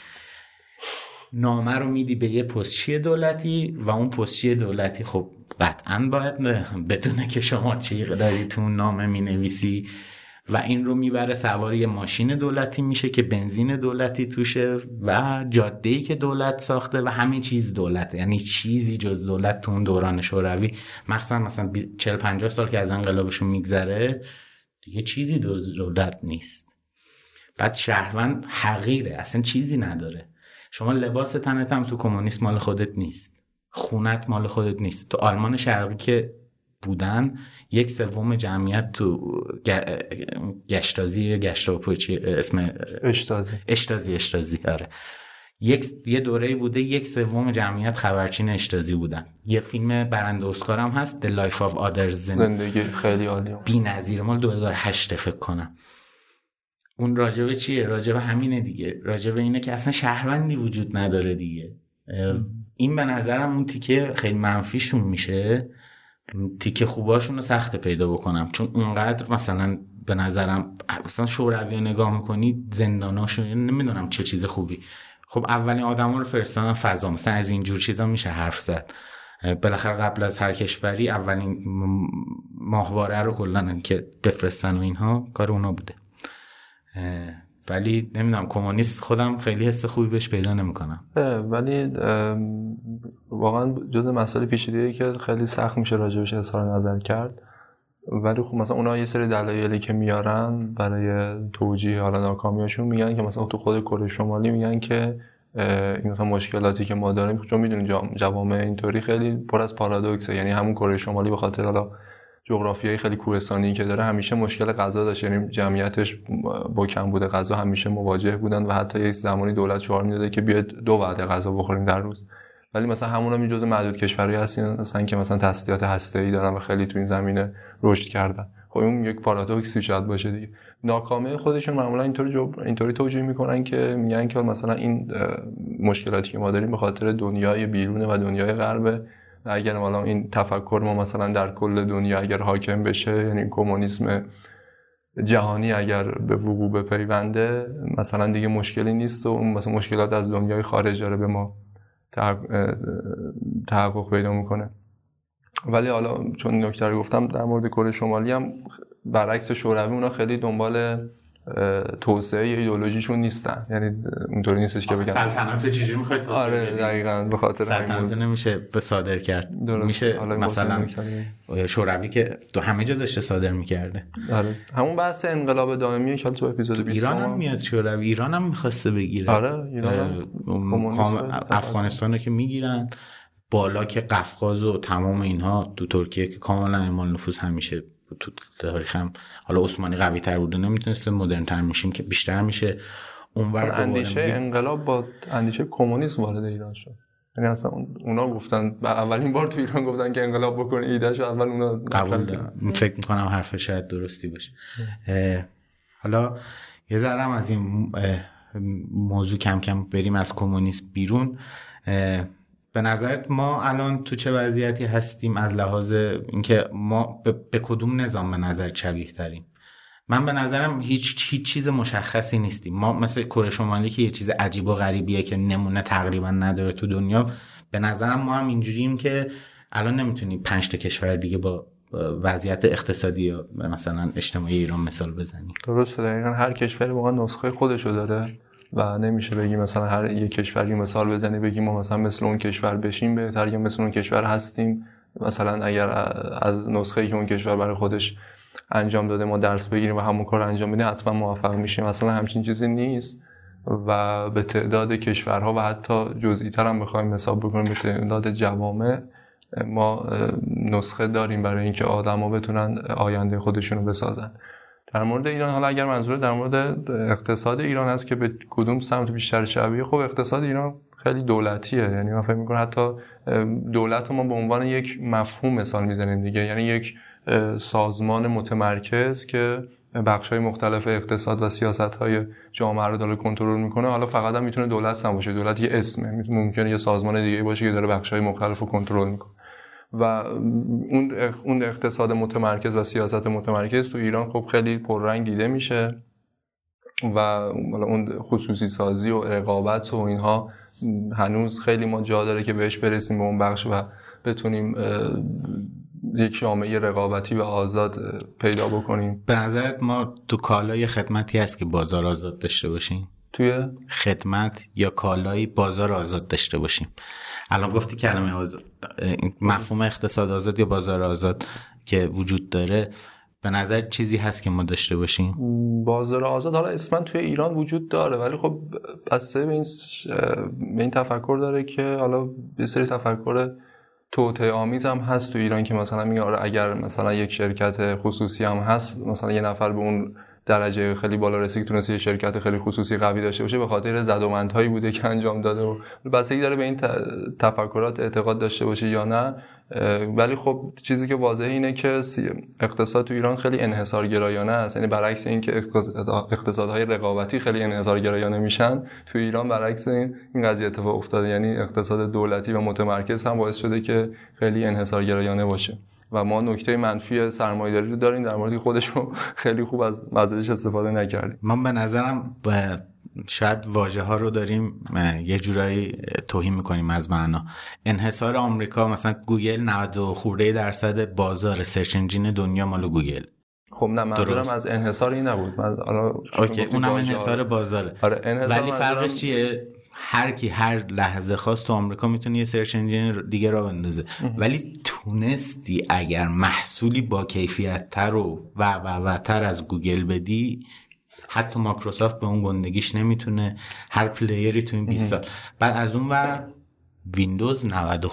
نامه رو میدی به یه پستچی دولتی و اون پستچی دولتی خب قطعاً باید بدونه که شما چی داری تو اون نامه مینویسی و این رو میبره سوار یه ماشین دولتی میشه که بنزین دولتی توشه و جاده‌ای که دولت ساخته و همه چیز دولته. یعنی چیزی جز دولت تو اون دوران شوروی مثلا 40-50 سال که از انقلابشون میگذره دیگه چیزی دولت نیست. بعد شهروند حقیره، اصلا چیزی نداره. شما لباس تنت هم تو کمونیسم مال خودت نیست، خونت مال خودت نیست. تو آلمان شرقی که بودن 1/3 جمعیت تو گشتازی گشتاپوچی اسم اشتازی آره یه دوره‌ای بوده 1/3 جمعیت خبرچین اشتازی بودن. یه فیلم برنده اسکار هم هست The Life of Others، زندگی خیلی عالیه، بی‌نظیره، مال 2008 فکر کنم. اون راجبه چیه؟ راجبه همینه دیگه، راجبه اینه که اصلا شهروندی وجود نداره دیگه. این به نظرم اون تیکه خیلی منفیشون میشه، تیکه خوباشون رو سخت پیدا بکنم، چون اونقدر مثلا به نظرم مثلا شوروی رو نگاه میکنی زنداناشون نمیدونم چه چیز خوبی. خب اولین آدما رو فرستادن فضا، مثلا از اینجور چیزا میشه حرف زد. بالاخره قبل از هر کشوری اولین ماهواره رو کلا که بفرستن و اینها کار اونا بوده. ولی نمیدونم کمونیست خودم خیلی حس خوبی بهش پیدا نمیکنم. ولی واقعا جزء مسائل پیچیده‌ای که خیلی سخت میشه راجبش اظهار نظر کرد. ولی خب مثلا اونا یه سری دلایلی که میارن برای توجیه حالا ناکامیشون میگن که مثلا تو خود کره شمالی میگن که این مثلا مشکلاتی که ما داریم، چون میدونید جوامع اینطوری خیلی پر از پارادوکسه. یعنی همون کره شمالی به خاطر حالا جغرافیایی خیلی کوهستانی که داره همیشه مشکل غذا داشت، یعنی جمعیتش با کم بوده غذا همیشه مواجه بودن و حتی یک زمانی دولت شعار میداده که بیاید 2 وعده غذا بخوریم در روز. ولی مثلا همونا می جزء معدود کشورهایی هستن که مثلا تسلیحات هسته‌ای دارن و خیلی تو این زمینه رشد کردن. خب این یک پارادوکسی شاید باشه دیگه. ناکامی خودشون معمولا اینطوری توجیه میکنن که میگن که مثلا این مشکلاتی که ما داریم به خاطر دنیای بیرونه و دنیای غربه. اگر حالا این تفکر ما مثلا در کل دنیا اگر حاکم بشه، یعنی کمونیسم جهانی اگر به وقوع بپیونده، مثلا دیگه مشکلی نیست و اون مثلا مشکلات از دنیای خارج داره به ما تحقق پیدا میکنه. ولی حالا چون نکته رو گفتم در مورد کره شمالی هم برعکس شوروی اونا خیلی دنبال توسعه ایدئولوژیشون نیستن. یعنی اونطوری نیستش که بگن سلطنت چجوری میخواد توسعه بدی. آره دقیقاً به خاطر سلطنت نمیشه به صادر کرد. میشه مثلا شوروی که تو همه جا داشته صادر میکرده. آره همون بحث انقلاب دائمیه که تو اپیزود 20 ایران هم میاد، شوروی ایران هم میخواسته بگیره. آره ایران افغانستان رو که میگیرن، بالا که قفقاز و تمام اینها تو ترکیه که کاملا اعمال نفوذ همیشه تو تاریخ هم حالا عثمانی قوی تر بوده نمیتونسته مدرن تر میشیم که بیشتر میشه. اونور اندیشه انقلاب با اندیشه کمونیسم وارد ایران شد. یعنی اصلا اونا گفتن اولین بار تو ایران گفتن که انقلاب بکنه، ایدهشو اول اونا قبول دارن. فکر میکنم حرف شاید درستی باشه. حالا یه ذره هم از این موضوع کم کم بریم از کمونیسم بیرون. به نظرت ما الان تو چه وضعیتی هستیم از لحاظ اینکه ما به کدوم نظام به نظر شبیه تریم؟ من به نظرم هیچ چیز مشخصی نیستیم. ما مثل کره شمالی که یه چیز عجیب و غریبیه که نمونه تقریبا نداره تو دنیا، به نظرم ما هم اینجوریم که الان نمیتونی 5 تا کشور دیگه با وضعیت اقتصادی یا مثلا اجتماعی ایران مثال بزنی. درسته، دقیقاً هر کشوری واقعا نسخه خودشو داره و نمیشه بگی مثلا هر یک کشوری مثال بزنی بگیم ما مثلا مثل اون کشور بشیم بهتر یا مثل اون کشور هستیم. مثلا اگر از نسخه‌ای که اون کشور برای خودش انجام داده ما درس بگیریم و همون کار انجام بدیم حتما موفق میشیم، مثلا همچین چیزی نیست. و به تعداد کشورها و حتی جزئی‌تر هم بخوایم حساب بکنیم به تعداد جوامع ما نسخه داریم برای اینکه آدم‌ها بتونن آینده خودشونو بسازن. در مورد ایران، حالا اگر منظور در مورد اقتصاد ایران هست که به کدوم سمت بیشتر شبیه، خب اقتصاد ایران خیلی دولتیه. یعنی من فکر می‌کنم حتی دولت ما به عنوان یک مفهوم مثال می‌زنیم دیگه، یعنی یک سازمان متمرکز که بخش‌های مختلف اقتصاد و سیاست‌های جامعه رو داره کنترل می‌کنه. حالا فقط هم میتونه دولت نباشه، دولت یه اسمه، ممکنه یه سازمان دیگه باشه که داره بخش‌های مختلف رو کنترل می‌کنه. و اون اقتصاد متمرکز و سیاست متمرکز تو ایران خب خیلی پررنگ دیده میشه و اون خصوصی سازی و رقابت و اینها هنوز خیلی ما جا داره که بهش برسیم به اون بخش و بتونیم یک جامعه رقابتی و آزاد پیدا بکنیم. به نظرت ما تو کالای خدمتی هست که بازار آزاد داشته باشیم؟ توی خدمت یا کالای بازار آزاد داشته باشیم؟ الان گفتی کلمه آزاد، مفهوم اقتصاد آزاد یا بازار آزاد که وجود داره، به نظر چیزی هست که ما داشته باشیم؟ بازار آزاد حالا اسمن توی ایران وجود داره، ولی خب بسته به این تفکر داره که حالا یه سری تفکر توطئه آمیز هم هست تو ایران که مثلا میگه آره اگر مثلا یک شرکت خصوصی هم هست، مثلا یه نفر به اون درجه خیلی بالا رسید که تونست یه شرکت خیلی خصوصی قوی داشته باشه به خاطر زدومندهایی بوده که انجام داده و بستگی داره به این تفکرات اعتقاد داشته باشه یا نه. ولی خب چیزی که واضحه اینه که اقتصاد تو ایران خیلی انحصارگرایانه است. یعنی برعکس این که اقتصادهای رقابتی خیلی انحصارگرایانه میشن، تو ایران برعکس این قضیه اتفاق افتاده. یعنی اقتصاد دولتی و متمرکز هم باعث شده که خیلی انحصارگرایانه باشه و ما نکته منفی سرمایه‌داری رو داریم در موردی خودش رو خیلی خوب از مزایاش استفاده نکردیم. من به نظرم شاید واژه ها رو داریم یه جورایی توهین میکنیم از معنا. انحصار آمریکا، مثلا گوگل 90% بازار سرچ انجین دنیا مال گوگل. خب نه منظورم از انحصار این نبود. من حالا اوکی اونم انحصار بازاره. آره ولی فرقش چیه؟ هر کی هر لحظه خواست تو آمریکا میتونه یه سرچ انجین دیگه را بندازه. ولی تونستی اگر محصولی با کیفیت تر و تر از گوگل بدی، حتی مایکروسافت به اون گندگیش نمیتونه، هر پلیری تو این 20 سال. بعد از اون ور ویندوز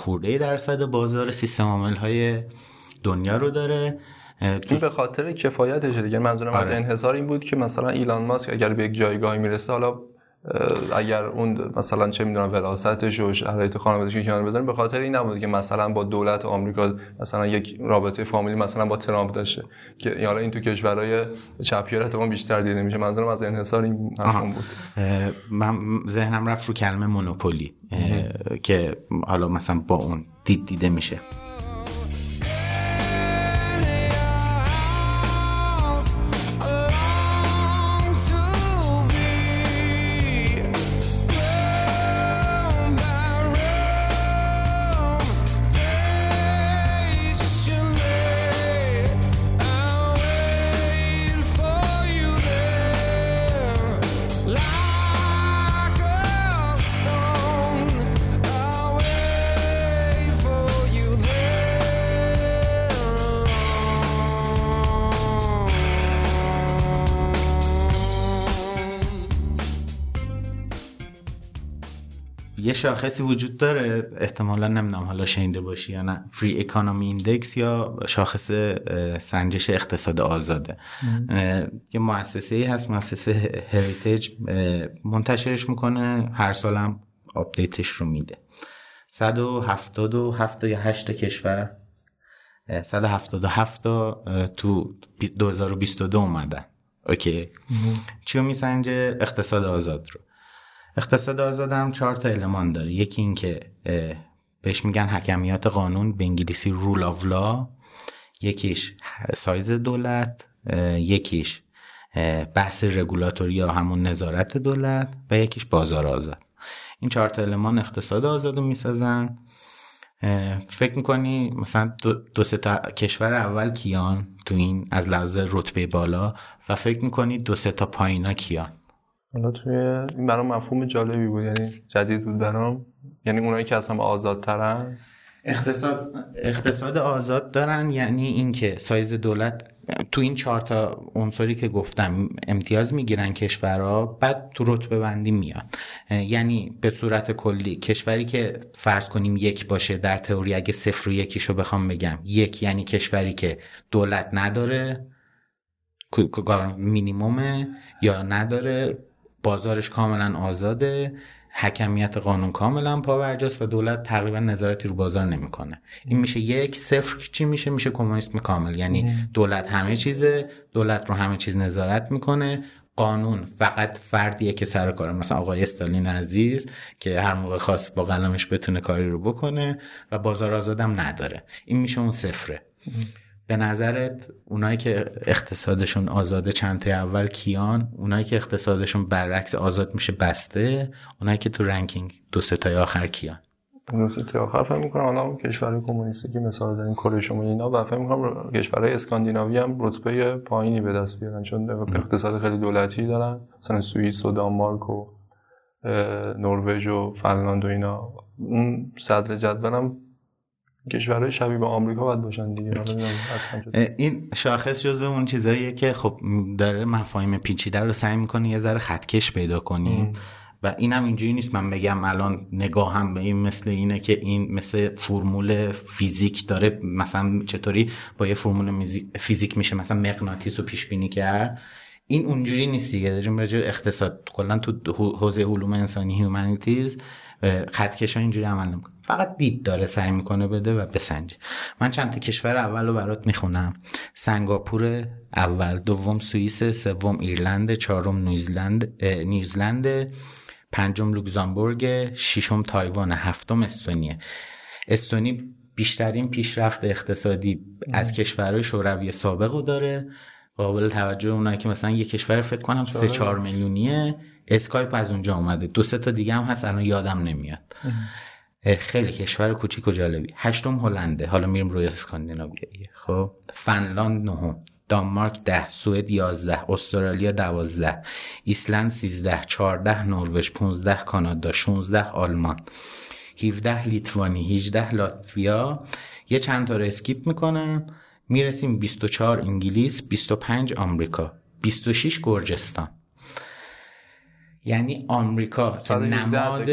90% بازار سیستم عامل‌های دنیا رو داره. این به خاطر کفایتشه دیگه. منظورم از انحصار این بود که مثلا ایلان ماسک اگر به یک جایگاهی میرسه، حالا اگر اون مثلا چه میدونم وراثتش و شرایط خانوادگیش که کنار بذاریم، به خاطر این نبود که مثلا با دولت آمریکا مثلا یک رابطه فامیلی مثلا با ترامپ داشته که حالا این تو کشورهای چپگرا اتفاقا بیشتر دیده میشه. منظورم از انحصار این مفهوم بود. من ذهنم رفت رو کلمه مونوپولی که حالا مثلا با اون دیده میشه. یه شاخصی وجود داره، احتمالا نمیدونم حالا شنیده باشی یا نه، فری اکانومی ایندکس یا شاخص سنجش اقتصاد آزاده. یه مؤسسه‌ای هست، مؤسسه هریتیج منتشرش میکنه، هر سالم آپدیتش رو میده. 177 یا 8 کشور 177 تو 2022 اومدن. اوکی. چیو میسنجه؟ اقتصاد آزاد رو. اقتصاد آزاد هم 4 تا المان داره. یکی این که بهش میگن حکمیت قانون، به انگلیسی رول آف لا، یکیش سایز دولت، یکیش بحث رگولاتوری یا همون نظارت دولت و یکیش بازار آزاد. این 4 تا المان اقتصاد آزاد رو میسازن فکر میکنی مثلا دو سه تا کشور اول کیان تو این از لحاظ رتبه بالا و فکر میکنی دو سه تا پایینا کیان؟ حالا توی این برام مفهوم جالبی بود، یعنی جدید بود برام. یعنی اونایی که اصلا آزادترن، اقتصاد آزاد دارن، یعنی اینکه سایز دولت تو این 4 تا عنصری که گفتم امتیاز میگیرن کشورها، بعد تو رتبه بندی میان. یعنی به صورت کلی کشوری که فرض کنیم 1 باشه، در تئوری اگه 0 و 1 شو بخوام بگم، 1 یعنی کشوری که دولت نداره، مینیمومه یا نداره، بازارش کاملا آزاده، حکمیت قانون کاملا پابرجاست و دولت تقریبا نظارتی رو بازار نمیکنه. این میشه 1. 0 چی میشه؟ میشه کمونیسم کامل، یعنی دولت همه چیزه، دولت رو همه چیز نظارت میکنه، قانون فقط فردیه که سر کاره، مثلا آقای استالین عزیز که هر موقع خواست با قلمش بتونه کاری رو بکنه و بازار آزادم نداره. این میشه اون 0. به نظرت اونایی که اقتصادشون آزاده چند تا اول کیان؟ اونایی که اقتصادشون برعکس آزاد میشه بسته؟ اونایی که تو رنکینگ 2 3 تا آخر کیان؟ 2 3 تا آخر فهم میکنم حالا کشورهای کمونیستی که مثال زدن کره شمالی اینا، و فهم میکنم کشورهای اسکاندیناوی هم رتبه پایینی به دست بیارن چون اقتصاد خیلی دولتی دارن، مثلا سوئیس و دانمارک و نروژ و فنلاند و اینا. اون صدر جدولم کشورهای شبیه به آمریکا باید باشن دیگه. این شاخص جزو اون چیزاییه که خب داره مفاهیم پیچیده رو سعی میکنه یه ذره خطکش پیدا کنی و اینم اینجوری نیست من بگم الان نگاهم به این مثل اینه که این مثل فرمول فیزیک داره، مثلا چطوری با یه فرمول فیزیک میشه مثلا مغناطیس رو پیش بینی کرد. این اونجوری نیست دیگه. داریم راجع به اقتصاد کلا تو حوزه علوم انسانی هیومانیتیز خطکشا اینجوری عمل نمیکنه، فقط دید داره سعی میکنه بده و بسنجه. من چند تا کشور اول رو برات میخونم: سنگاپور اول، دوم سوئیس، سوم ایرلند، چهارم نیوزلند، پنجم لوکزامبورگ، ششم تایوان، هفتم استونیه. استونی بیشترین پیشرفت اقتصادی از کشورهای شوروی سابق رو داره. قابل توجه اونایی که مثلا یک کشور فکر کنم 3-4 میلیونیه، اسکایپ از اونجا اومده، 2-3 تا دیگه هم هست الان یادم نمیاد. خیلی کشور کوچیک و جالبی. هشتم هلنده، حالا میریم روی اسکاندیناویایی. خب فنلاند 9، دانمارک 10، سوئد 11، استرالیا 12، ایسلند 13، 14 نروژ، 15 کانادا، 16 آلمان، 17 لیتوانی، 18 لاتویا. یه چند تا رو اسکیپ میکنم، میرسیم 24 انگلیس، 25 آمریکا، 26 گرجستان. یعنی آمریکا که نماد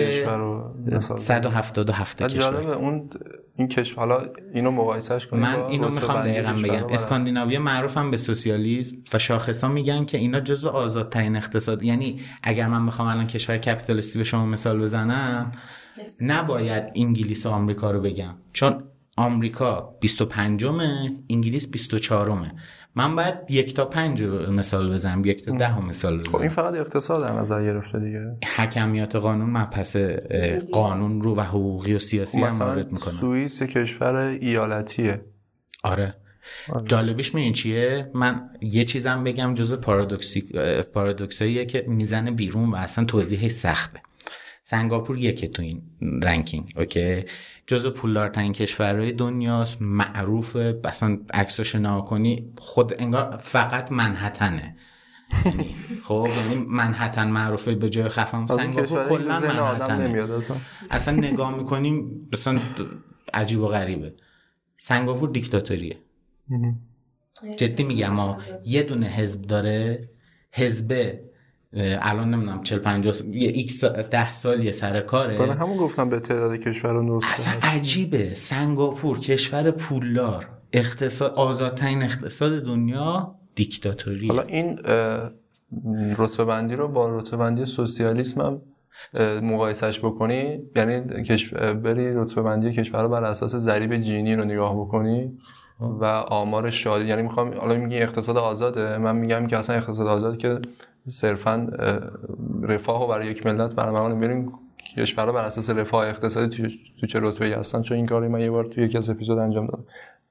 177 کشور. جالبه اون این کشور، حالا اینو مقایسهش کنیم. من اینو میخوام دقیقاً بگم. اسکاندیناوی معروفن به سوسیالیسم و شاخصا میگن که اینا جزو آزادترین اقتصاد. یعنی اگر من بخوام الان کشور کپیتالیستی به شما مثال بزنم، نباید انگلیس و آمریکا رو بگم، چون آمریکا 25م، انگلیس 24م. من باید 1 تا 5 مثال بزنم، 1 تا 10 مثال بزنم. خب این فقط اقتصاد در نظر گرفته دیگه. حکمیت قانون مبحث قانون رو و حقوقی و سیاسی هم وارد میکنه. سوئیس کشور ایالتیه. آره. جالبیش میدونی چیه؟ من یه چیزم بگم جزء پارادوکساییه که میزنه بیرون و اصلا توضیحش سخته. سنگاپور 1 تو این رنکینگ، اوکی، جزو پولدارترین کشورهای دنیاست، معروفه، اصلا عکسش نگاه کنی خود انگار فقط منهتنه. یعنی خب یعنی منهتن معروفه به جای خفم. سنگاپور کلا منهتنه، اصلا نگاه میکنیم مثلا عجیب و غریبه. سنگاپور دیکتاتوریه، جدی میگم. ما یه دونه حزب داره، حزب الان نمیدونم 40-50 یه ایکس 10 سال یه سر کاره. من همون گفتم به تعداد کشور رو اصلا عجیبه. سنگاپور کشور پولدار، اقتصاد آزادترین اقتصاد دنیا، دیکتاتوری. حالا این رتبه بندی رو با رتبه بندی سوسیالیسم هم مقایسهش بکنی، یعنی بری رتبه بندی کشور رو بر اساس ضریب جینی رو نگاه بکنی و آمار شادی، یعنی میخوام حالا میگی اقتصاد آزاده، من میگم که اصلا اقتصاد آزاد که صرفاً رفاهو برای یک ملت برنامه بریم کشورها بر اساس رفاه اقتصادی تو چه رتبه‌ای هستن، چون این کاری من یه بار توی یکی از اپیزود انجام دادم.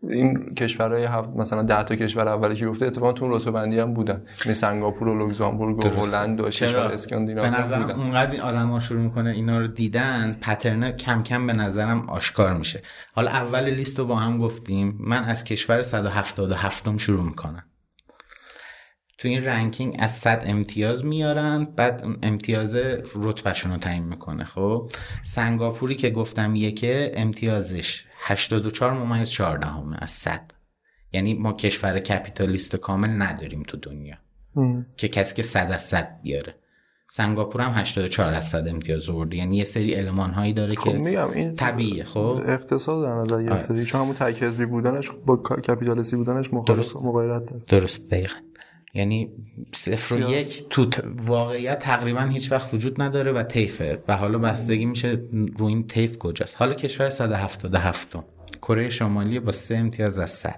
این کشورهای مثلا 10 تا کشور اولی که گفته اتفاقا تو رتبه بندی هم بودن، مثل سنگاپور و لوکزامبورگ و هلند و کشور اسکاندیناوی. به نظرم اونقدر این آدما شروع میکنه اینا رو دیدن، پترن کم کم به نظرم آشکار میشه. حالا اول لیست رو با هم گفتیم، من از کشور 177م شروع میکنم. تو این رنکینگ از 100 امتیاز میارن، بعد امتیاز رتبهشون رو تعیین میکنه. خب سنگاپوری که گفتم یکه، امتیازش 84.14 از 100. یعنی ما کشور کپیتالیست کامل نداریم تو دنیا که کسی که 100 از 100 بیاره. سنگاپور هم 84 از 100 امتیاز آورده، یعنی یه سری المان هایی داره خب که میگم این طبیعیه. خب اقتصاد در نظر گرفته، چون همون تک حزبی بودنش با کپیتالیستی بودنش مغایرت داره. درست، دقیقاً. یعنی 0 و 1 تو واقعیت تقریبا هیچ وقت وجود نداره و طیفه، و حالا بستگی میشه رو این طیف کجاست. حالا کشور 177 کره شمالی با 3 امتیاز از 100.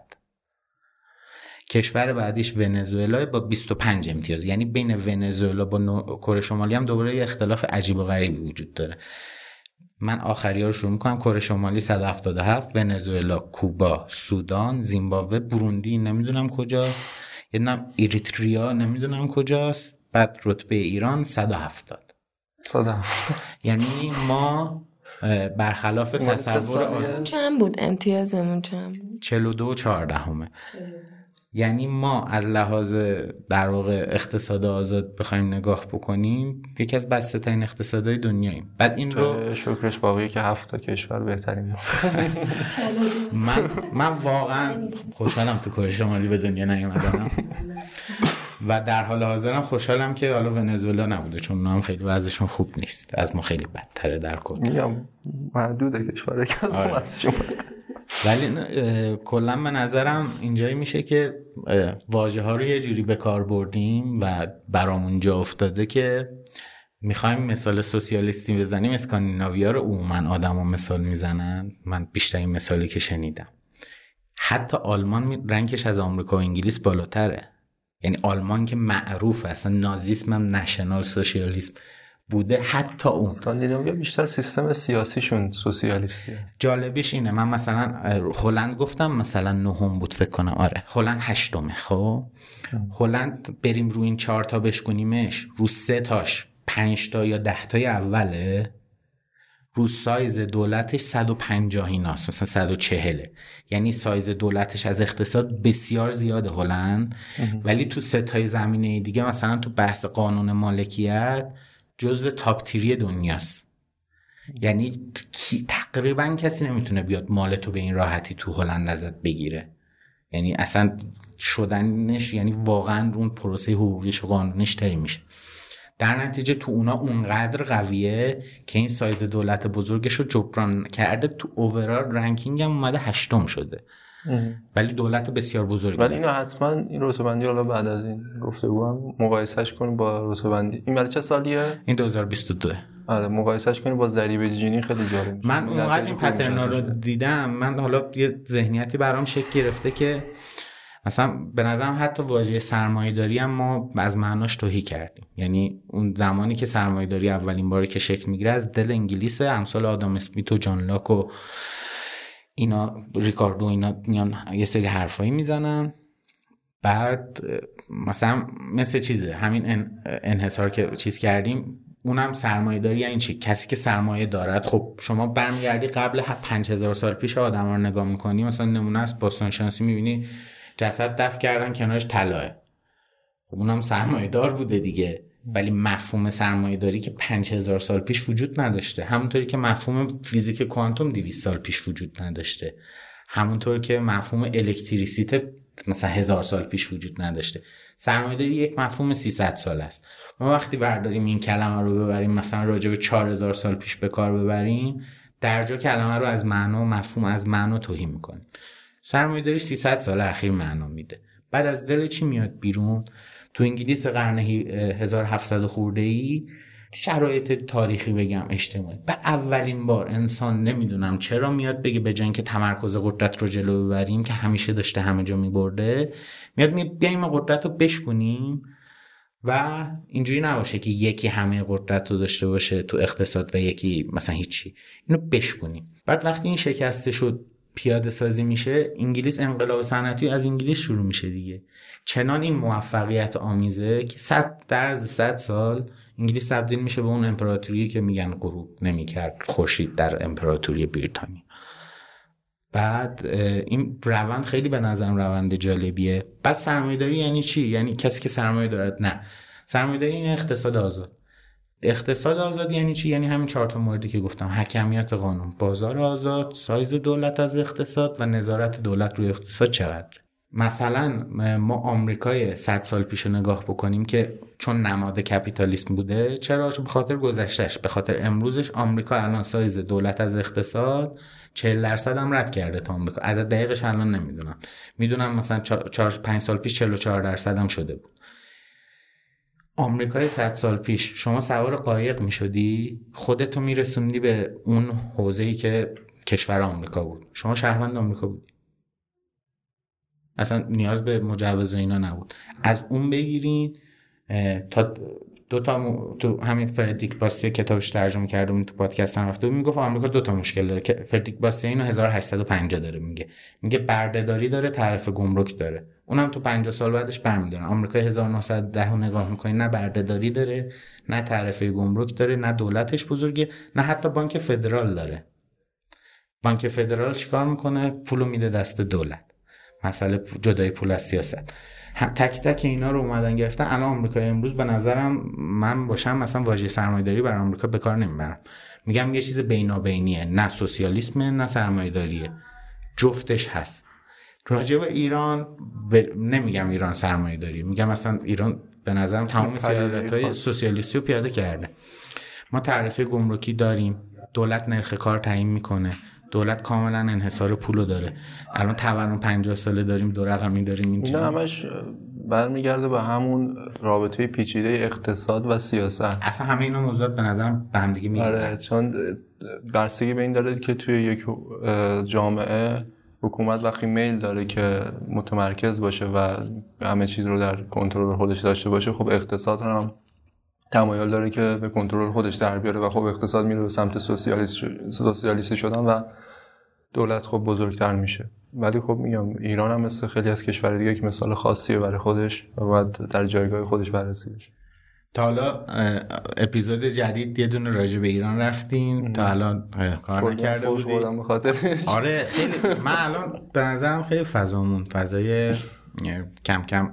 کشور بعدیش ونزوئلا با 25 امتیاز. یعنی بین ونزوئلا با کره شمالی هم دوباره یه اختلاف عجیب و غریبی وجود داره. من آخری‌ها رو شروع می‌کنم. کره شمالی 177، ونزوئلا، کوبا، سودان، زیمبابوه، بروندی نمیدونم کجا، یه نم ایریتریا نمیدونم کجاست، بعد رتبه ایران 170. یعنی ما برخلاف تصور چند بود امتیازمون؟ چند بود؟ 42.14. یعنی ما از لحاظ در واقع اقتصاد آزاد بخوایم نگاه بکنیم یکی از بسطه‌ترین اقتصادهای دنیاییم. بعد این رو شکرش باقی که 7 تا کشور بهترین. من واقعا خوشحالم تو کره شمالی به دنیا نیومدم و در حال حاضرم خوشحالم که حالا ونزوئلا نبوده، چون اونا هم خیلی وضعشون خوب نیست، از ما خیلی بدتره در کل. میگم محدوده کشوره که از ما ازشون ولی کلا به نظرم اینجایی میشه که واژه ها رو یه جوری به کار بردیم و برامون جا افتاده که میخوایم مثال سوسیالیستی بزنیم. اسکاندیناویا رو عموما آدما مثال میزنن. من بیشترین مثالی که شنیدم، حتی آلمان رنکش از آمریکا و انگلیس بالاتره. یعنی آلمان که معروف اصلا نازیسم هم نشنال سوسیالیسم بوده، حتی اون اسکاندیناویا بیشتر سیستم سیاسیشون سوسیالیستیه. جالبیش اینه، من مثلا هلند گفتم مثلا 9 بود فکر کنم، آره هلند 8. خب هلند بریم رو این 4 تا بشکنیمش، رو 3 تاش 5 تا یا 10 تای اوله، رو سایز دولتش 150 ایناست، مثلا 140. یعنی سایز دولتش از اقتصاد بسیار زیاده هلند، ولی تو 3 تای زمینه دیگه مثلا تو بحث قانون مالکیت جزو تاپ تیری دنیاست. یعنی تقریبا کسی نمیتونه بیاد مالتو به این راحتی تو هلند ازت بگیره. یعنی اصلا شدنش یعنی واقعا اون پروسه حقوقیش و قانونیش طی میشه. در نتیجه تو اونا اونقدر قویه که این سایز دولت بزرگش رو جبران کرده، تو اوورال رنکینگ هم اومده 8 شده. ولی دولت بسیار بزرگی. ولی اینو حتما این رتبه‌بندی حالا بعد از این گفتگو هم مقایسهش کنیم با رتبه‌بندی. این برای چه سالیه؟ این 2022. آره مقایسهش کنیم با ضریب جینی خیلی جالب میشه. من اونقدر این پترنا رو دیدم، من حالا یه ذهنیتی برام شکل گرفته که مثلا به نظرم حتی واژه سرمایه‌داری هم ما از معناش توهی کردیم. یعنی اون زمانی که سرمایه‌داری اولین باری که شکل میگیره از دل انگلیس، امثال آدام اسمیت و جان لاک و اینا، ریکاردو، اینا میان یه سری حرفایی میزنن. بعد مثلا مثل چیزه همین انحصار که چیز کردیم، اونم سرمایه‌داری یعنی چی؟ کسی که سرمایه دارد. خب شما برمیگردی قبل 5000 سال پیش آدما رو نگاه می‌کنی، مثلا نمونه است باستان شناسی می‌بینی جسد دفن کردن کنارش طلاه. خب اونم سرمایه‌دار بوده دیگه. ولی مفهوم سرمایه‌داری که 5000 سال پیش وجود نداشته، همونطوری که مفهوم فیزیک کوانتوم 200 سال پیش وجود نداشته، همونطور که مفهوم الکتریسیته مثلا 1000 سال پیش وجود نداشته. سرمایه‌داری یک مفهوم 300 سال است. ما وقتی برداریم این کلمه رو ببریم مثلا راجع به 4000 سال پیش به کار ببریم، درجا کلمه رو از معنا و مفهوم از معنا توهی می‌کنیم. سرمایه‌داری 300 سال اخیر معنا میده. بعد از دل چی میاد بیرون؟ تو انگلیس قرن 1700 خورده‌ای، شرایط تاریخی بگم اجتماعی، به اولین بار انسان نمیدونم چرا میاد بگه به جای اینکه تمرکز قدرت رو جلو ببریم که همیشه داشته همه جا میبرده، میاد بیایم قدرت رو بشکنیم و اینجوری نباشه که یکی همه قدرت رو داشته باشه تو اقتصاد و یکی مثلا هیچی، اینو بشکنیم. بعد وقتی این شکسته شد پیاده سازی میشه، انگلیس انقلاب صنعتی از انگلیس شروع میشه دیگه. چنان این موفقیت آمیزه که 100 سال انگلیس تبدیل میشه به اون امپراتوری که میگن غروب نمیکرد خورشید در امپراتوری بریتانیا. بعد این روند خیلی به نظرم روند جالبیه. بعد سرمایه‌داری یعنی چی؟ یعنی کسی که سرمایه دارد؟ نه، سرمایه‌داری این اقتصاد آزاد. اقتصاد آزاد یعنی چی؟ یعنی همین 4 تا موردی که گفتم: حکمیت قانون، بازار آزاد، سایز دولت از اقتصاد و نظارت دولت روی اقتصاد چقدر. مثلا ما آمریکای 100 سال پیش نگاه بکنیم که چون نماد کپیتالیسم بوده، چرا؟ به خاطر گذشتهش، به خاطر امروزش. آمریکا الان سایز دولت از اقتصاد 40% هم رد کرده تا آمریکا. عدد دقیقش الان نمیدونم، میدونم مثلا 4-5 سال پیش 44% هم شده بود. آمریکای 100 سال پیش شما سوار قایق میشدی، خودتو میرسوندی به اون حوزه‌ای که کشور آمریکا بود، شما شهروند آمریکا بودی، اصلا نیاز به مجوز و اینا نبود. از اون بگیرین تا تو همین فردریک باستی کتابش ترجمه کرده بود، تو پادکست هم رفته بود، میگفت آمریکا 2 تا مشکل داره که فردریک باستی اینو 1850 داره میگه بردهداری داره، تعرفه گمرک داره. اونم تو 50 سال بعدش برمی‌دارن. آمریکا 1910 رو نگاه می‌کنی، نه بردهداری داره، نه تعرفه گمرک داره، نه دولتش بزرگه، نه حتی بانک فدرال داره. بانک فدرال چیکار میکنه؟ پولو میده دست دولت. مسئله جدای پول از سیاست. تک تک اینا رو اومدن گرفتن. الان آمریکا امروز به نظرم، من باشم مثلا واژه سرمایه‌داری برای آمریکا به کار نمیبرم، میگم یه چیز بینابینیه، نه سوسیالیسمه نه سرمایه‌داریه، جفتش هست. راجع به ایران نمیگم ایران سرمایه‌داری، میگم مثلا ایران به نظرم تمام سیاست‌های سوسیالیستی رو پیاده کرده. ما تعرفه گمرکی داریم، دولت نرخ کار تعیین میکنه، دولت کاملا انحصار پولو داره. الان تورم 50 ساله داریم، 2 رقمی داریم. این همش برمیگرده به همون رابطه پیچیده اقتصاد و سیاست. اصلا همه اینا موضوعات به نظرم به هم دیگه میریزن. آره، چون بستگی به این داره که توی یک جامعه حکومت وقتی میل داره که متمرکز باشه و همه چیز رو در کنترل خودش داشته باشه، خب اقتصاد هم تمایل داره که به کنترل خودش در بیاره و خب اقتصاد میره به سمت سوسیالیستی شدن و دولت خب بزرگتر میشه. ولی خب میگم ایران هم مثل خیلی از کشور دیگه که مثال خاصیه برای خودش و باید در جایگاه خودش بررسی بشه. تا حالا اپیزود جدید یه دونه راجع به ایران رفتین، تا الان کار نکرده بودی. آره خیلی، من الان به نظرم خیلی فضای کم کم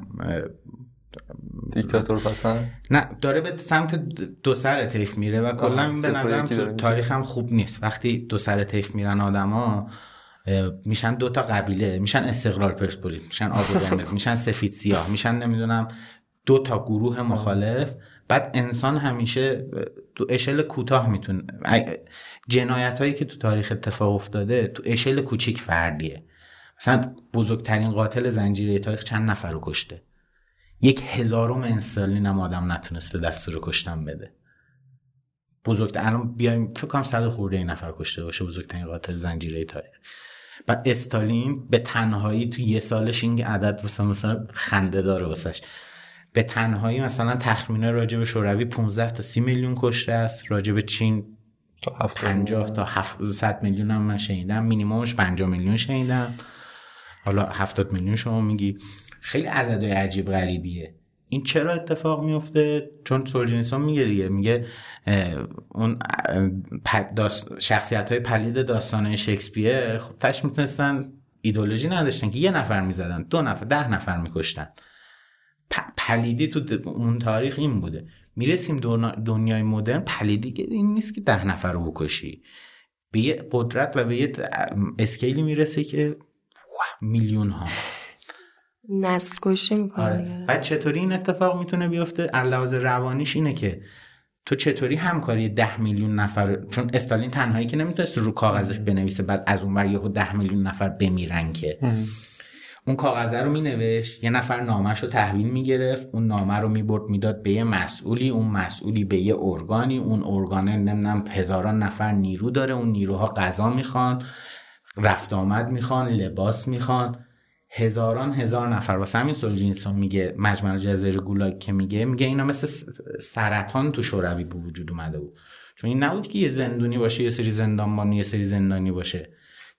دیکتاتور پسند، نه داره به سمت دو سر طیف میره و کلا به نظرم تو تاریخ هم خوب نیست. وقتی دو سر طیف میرن آدما میشن 2 تا قبیله، میشن استقلال پرسپولیس، میشن آب و قرمز، میشن سفید سیاه، میشن نمیدونم 2 تا گروه مخالف. بعد انسان همیشه تو اشل کوتاه میتونه، جنایت هایی که تو تاریخ اتفاق افتاده تو اشل کوچیک فردیه. مثلا بزرگترین قاتل زنجیره تاریخ چند نفر رو کشته؟ 1000 استرلین هم آدم نتونسته دستور کشتن بده. الان بیایم فکر کنم 100 خورده نفر کشته باشه بزرگترین قاتل زنجیره تاریخ. بعد استالین به تنهایی تو یه سالش این عدد مثلا خنده داره واسش، به تنهایی مثلا تخمینه راجع به شوروی 15 تا 30 میلیون کشته است، راجع به چین 50 تا 700 میلیون هم من شنیدم، مینیممش 50 میلیون شنیدم، حالا 70 میلیون شما میگی. خیلی عددهای عجیب غریبیه. این چرا اتفاق میفته؟ چون سولجنیتسون میگه دیگه، میگه اون شخصیت‌های پلید داستانه شکسپیر خب تاش میتونستن ایدئولوژی نداشتن که 1 نفر میزدن، 2 نفر 10 نفر میکشتن. پلیدی تو اون تاریخ این بوده. میرسیم دنیای مدرن، پلیدی که این نیست که 10 نفر رو بکشی، به یه قدرت و به یه اسکیلی میرسه که میلیون ها نسل کشی میکنه دیگه. بعد چطوری این اتفاق میتونه بیفته؟ علاوه روانیش اینه که تو چطوری همکاری 10 میلیون نفر، چون استالین تنهایی که نمیتونست رو کاغذش بنویسه بعد از اون ور یهو 10 میلیون نفر بمیرن که اون کاغذه رو مینوشت، یه نفر نامش رو تحویل میگرفت، اون نامه رو میبرد میداد به یه مسئولی، اون مسئولی به یه ارگانی، اون ارگانه نمیدونم هزاران نفر نیرو داره، اون نیروها غذا میخوان، رفت آمد میخوان، لباس میخوان، هزار نفر. واسه همین سولجنیتسون میگه مجمع الجزایر گولاگ که میگه اینا مثل سرطان تو شوروی به وجود اومده بود، چون این نبود که یه زندونی باشه، یه سری زندانبان، یه سری زندانی باشه.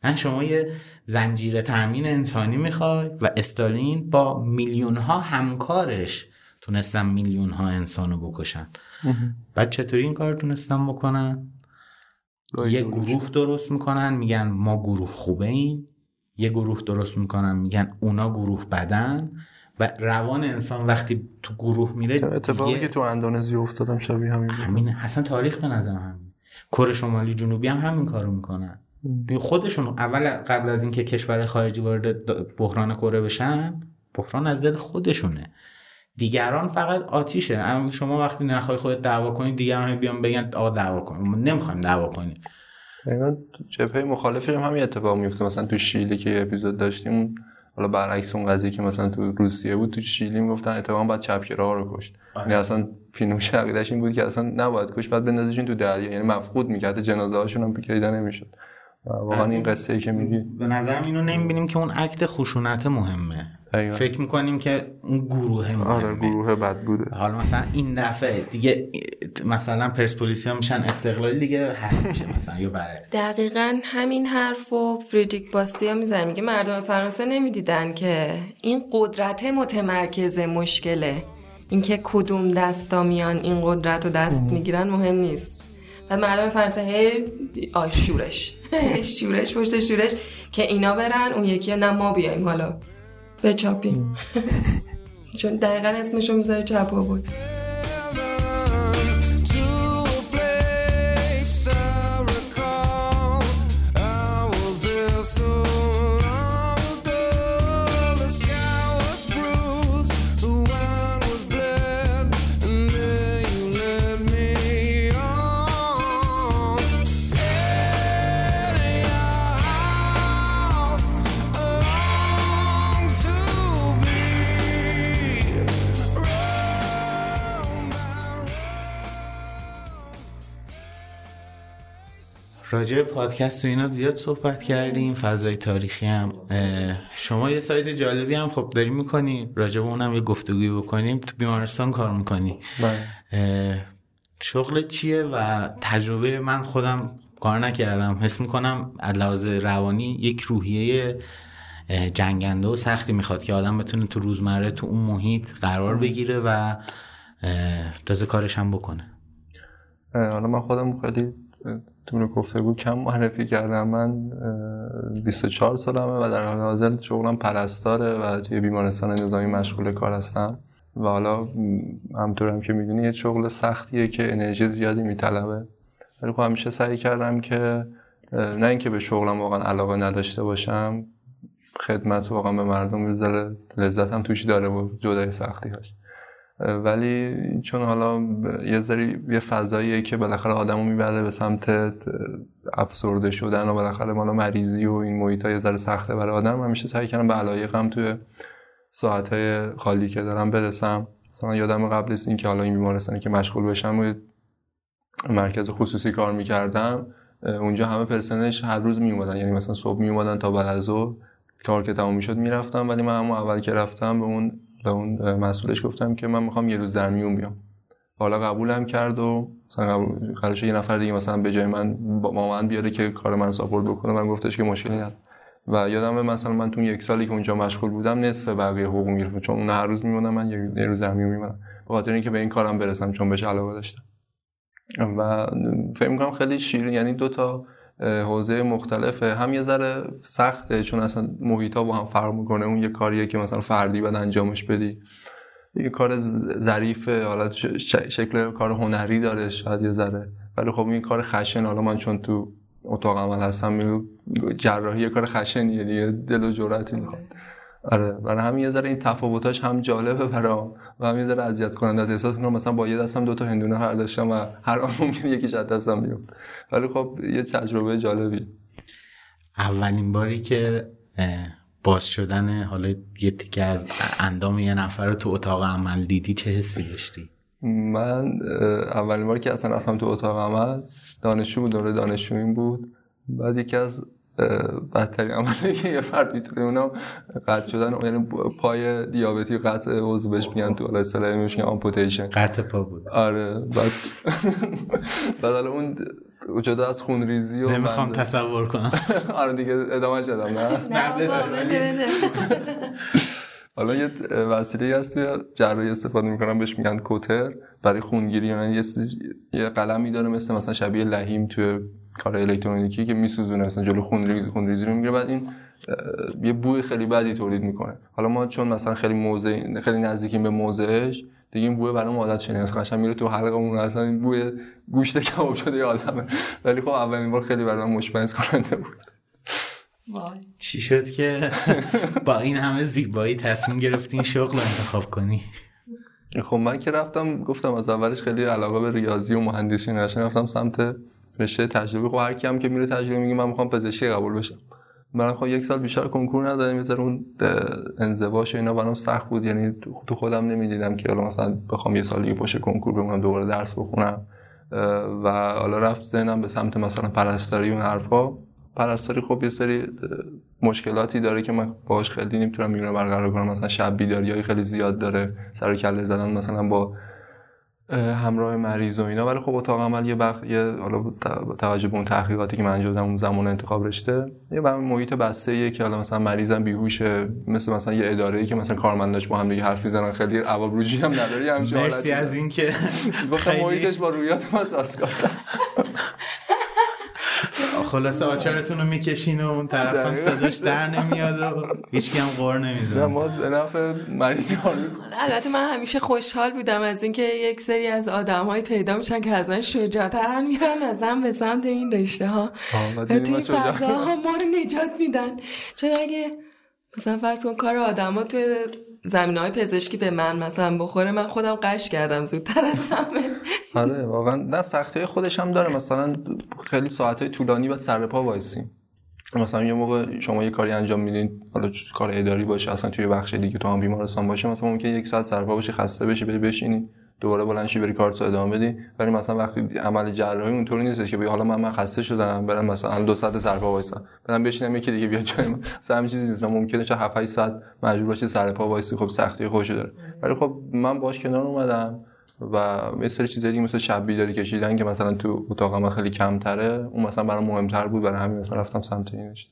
نه شما یه زنجیره تامین انسانی میخوای و استالین با میلیون ها همکارش تونستن میلیون ها انسانو بکشن. بعد چطوری این کار تونستن بکنن؟ یه گروه درست میکنن میگن ما گروه خوبه ایم، یه گروه درست میکنن میگن اونا گروه بدن. و روان انسان وقتی تو گروه میره، اتفاقی که تو اندونزی افتادم شبیه همینه. اصلا تاریخ به نظر همین. کره شمالی جنوبی هم همین کارو میکنن. خودشون اول قبل از اینکه کشور خارجی وارد بحران کره بشن، بحران از دل خودشونه. دیگران فقط آتیشه. اما شما وقتی نخوای خودت دعوا کنی، دیگران بیان بگن آقا دعوا کن. ما نمیخوایم دعوا کنیم. اینا جبهه مخالفش هم همین اتفاق میفته. مثلا تو شیلی که اپیزود داشتیم، حالا برعکس اون قضیه که مثلا تو روسیه بود، تو شیلی میگفتن اتفاقا بعد چپگرا رو کشت. یعنی اصلا پینوشه عقیده‌اش این بود که اصلا نباید کشت، بعد بندازیشون تو دریا، یعنی مفقود میکرد، جنازه هاشون هم پیدا نمیشد. واقعا این قصه ای که میگی به نظرم اینو نمیبینیم که اون اکت خشونت مهمه. فکر میکنیم که اون گروه مهمه. آره گروه بد بوده. حالا مثلا این دفعه دیگه مثلا پرسپولیسیا میشن استقلالی دیگه حل میشه مثلا، یا برعکس. دقیقاً همین حرفو فریدریک باستیا میزنه، میگه مردم فرانسه نمیدیدن که این قدرت متمرکز مشکله، اینکه کدوم دستا میان این قدرت رو دست میگیرن مهم نیست. و مردم فرانسه شورش شورش پشت شورش که اینا برن اون یکی نه ما بیایم حالا بچاپیم چون دقیقا اسمشو میذاره چپا بود. راجع به پادکست و اینا زیاد صحبت کردیم، فضای تاریخی هم. شما یه سایت جالبی هم خب داری میکنی، راجع به اونم یه گفتگوی بکنیم. تو بیمارستان کار میکنی. شغل چیه و تجربه من خودم کار نکردم، حس میکنم از لحاظ روانی یک روحیه جنگنده و سختی میخواد که آدم بتونه تو روزمره تو اون محیط قرار بگیره و تازه کارش هم بکنه. حالا من خودم خیلی تو گفتگو کم معرفی کردم. من 24 سالمه و در حال حاضر شغلم پرستاره و توی بیمارستان نظامی مشغول کار هستم. و حالا همونطورم که میدونی یه شغل سختیه که انرژی زیادی میطلبه، ولی خب همیشه سعی کردم که نه اینکه به شغلم واقعا علاقه نداشته باشم، خدمت واقعا به مردم بذاره لذت هم توش داره و جدای سختی‌هاش، ولی چون حالا یه فضاییه که بالاخره آدمو میبره به سمت افسرده شدن و بالاخره مالا مریضی و این محیطا یه ذره سخته برای آدم، همیشه سعی کردم به علایقم توی ساعت‌های خالی که دارم برسم. مثلا یادم قبل از این که حالا این بیمارستانی که مشغول بشم و مرکز خصوصی کار می‌کردم، اونجا همه پرسنلش هر روز میومدن، یعنی مثلا صبح میومدن تا بعد از ظهر، کار که تموم میشد میرفتم. ولی من همون اول که رفتم به اون مسئولش گفتم که من میخوام یه روز در میون بیام. حالا قبولم کرد و مثلا قرارش یه نفر دیگه مثلا به جای من با من بیاره که کار من ساپورت بکنه. من گفتش که مشکلی نداره. و یادمه مثلا من تو یک سالی که اونجا مشغول بودم نصف بقیه حقوق میگرفتم، چون اون هر روز میمونم، من یه روز در میون میمونم به خاطر اینکه به این کارم برسم، چون بهش علاقه داشتم. و فکر می‌کنم خیلی شیرین، یعنی دو تا حوزه مختلفه. هم یه ذره سخته چون اصلا محیطا با هم فرق میکنه. اون یه کاریه که مثلا فردی باید انجامش بدی، یه کار ظریفه، حالا شکل کار هنری داره شاید یه ذره، ولی خب این کار خشن، حالا من چون تو اتاق عمل هستم میگم جراحی یه کار خشنیه دیگه، دل و جرأتی میخواد. آره، برای همین یه ذره این تفاوتاش هم جالبه برام و هم یه ذره اذیت کننده است. احساس می‌کنم مثلا با یه دستم دو تا هندونه برداشتم و هر آن ممکنه یکیش از دستم بیفته، ولی خب یه تجربه جالبی. اولین باری که باز شدن حالا یه تیکه از اندام یه نفر رو تو اتاق عمل دیدی چه حسی داشتی؟ من اولین باری که اصلا رفتم تو اتاق عمل دانشجو بود، دوره دانشجویی بود. بعد یکی از بدترین عملی که یه فرد میتونه اونم قطع شدن، یعنی پای دیابتی قطع عضو بهش میگن تو اصطلاح میگن آمپوتیشن، قطع پا بود. آره. بعد اون جدا از خونریزی و نمیخوام تصور کنم. آره دیگه ادامه شدم نه بده. حالا یه وسیله هست توی جراحی استفاده میکنم بهش میگن کوتر برای خونگیری. یعنی یه قلمی داره مثلا شبیه لحیم توی کار الکترونیکی که میسوزونه مثلا جلو خونریزی رو میگیره، بعد این یه بوی خیلی بدی تولید میکنه. حالا ما چون مثلا خیلی نزدیکیم به موضعش دیگه این بوی برام عادت شده، اصلا قشنگ میره تو حلقمون، اصلا این بوی گوشت کباب شده یادمه. ولی خب اولین بار خیلی برام مشمئز کننده بود. وای چی شد که با این همه زیبایی تصمیم گرفتین شغل انتخاب کنی؟ خب من که رفتم گفتم از اولش خیلی علاقه به ریاضی و مهندسی نشون رفتم سمت رشته تجربی. خب هر کی هم که میره تجربه میگه من میخوام پزشکی قبول بشم. من خب یک سال بیشتر کنکور ندادم، یه ذره اون انضباط اینا برام سخت بود. یعنی تو خودم نمیدیدم که حالا مثلا بخوام یه سال دیگه پشت کنکور بمونم دوباره درس بخونم و حالا رفت ذهنم به سمت مثلا پرستاری و اون حرفا. پرستاری خب یه سری مشکلاتی داره که من باهاش خیلی نمیتونم میونه برقرار کنم. مثلا شب بیداریای خیلی زیاد داره، سر و کله زدن مثلا با همراه مریض و اینا. ولی خب اتاق عمل یه حالا با توجه به اون تحقیقاتی که من انجام دادم اون زمان انتخاب رشته، یه محیط بسته‌ایه که حالا مثلا مریضم بیهوشه، مثلا یه اداره‌ای که مثلا کارمنداش با هم دیگه حرف میزنن، خیلی عواب روجی هم نداری همچین حالتی. مرسی از این که گفتم محیطش با رویات ما سازگاره. خلاصه آچارتون رو میکشین و اون طرف هم صداش در نمیاد و هیچ کم غور نمیزنه. نه ما به نفع مریضی حال میکنم. البته من همیشه خوشحال بودم از اینکه یک سری از آدم‌های پیدا میشن که از من شجاع‌ترن، میرن ازم به سمت این رشته ها، توی فضاها ما رو نجات میدن. چون اگه مثلا فرض کن کار آدما توی زمینه‌های پزشکی به من مثلا بخوره، من خودم قش کردم زودتر از همه. آره واقعا نه سختی‌های خودش هم داره. مثلا خیلی ساعت‌های طولانی بعد سر پا وایسیم. مثلا یه موقع شما یه کاری انجام میدین، حالا کار اداری باشه اصلا توی بخش دیگه تو هم بیمارستان باشه، مثلا ممکنه یک ساعت سر پا باشی، خسته بشی، بری بشینی دوباره بلند شی بری کارتو ادامه بدی. ولی مثلا وقتی عمل جراحی اونطوری نیست که حالا من خسته شدم برم مثلا 2 ساعت سر پا وایسم، برم بشینم یکی دیگه بیاد جای من، مثلا همین چیزی نیست. ممکنه چه 7 8 ساعت مجبور باشی سر پا وایسی. خب سختی خودشو داره. ولی خب من باش کنار اومدم و یه سری چیزای دیگه مثل شب بیداری کشیدن که مثلا تو اتاقم خیلی کمتره، اون مثلا برام مهمتر بود، برای همین مثلا رفتم سمت اینش.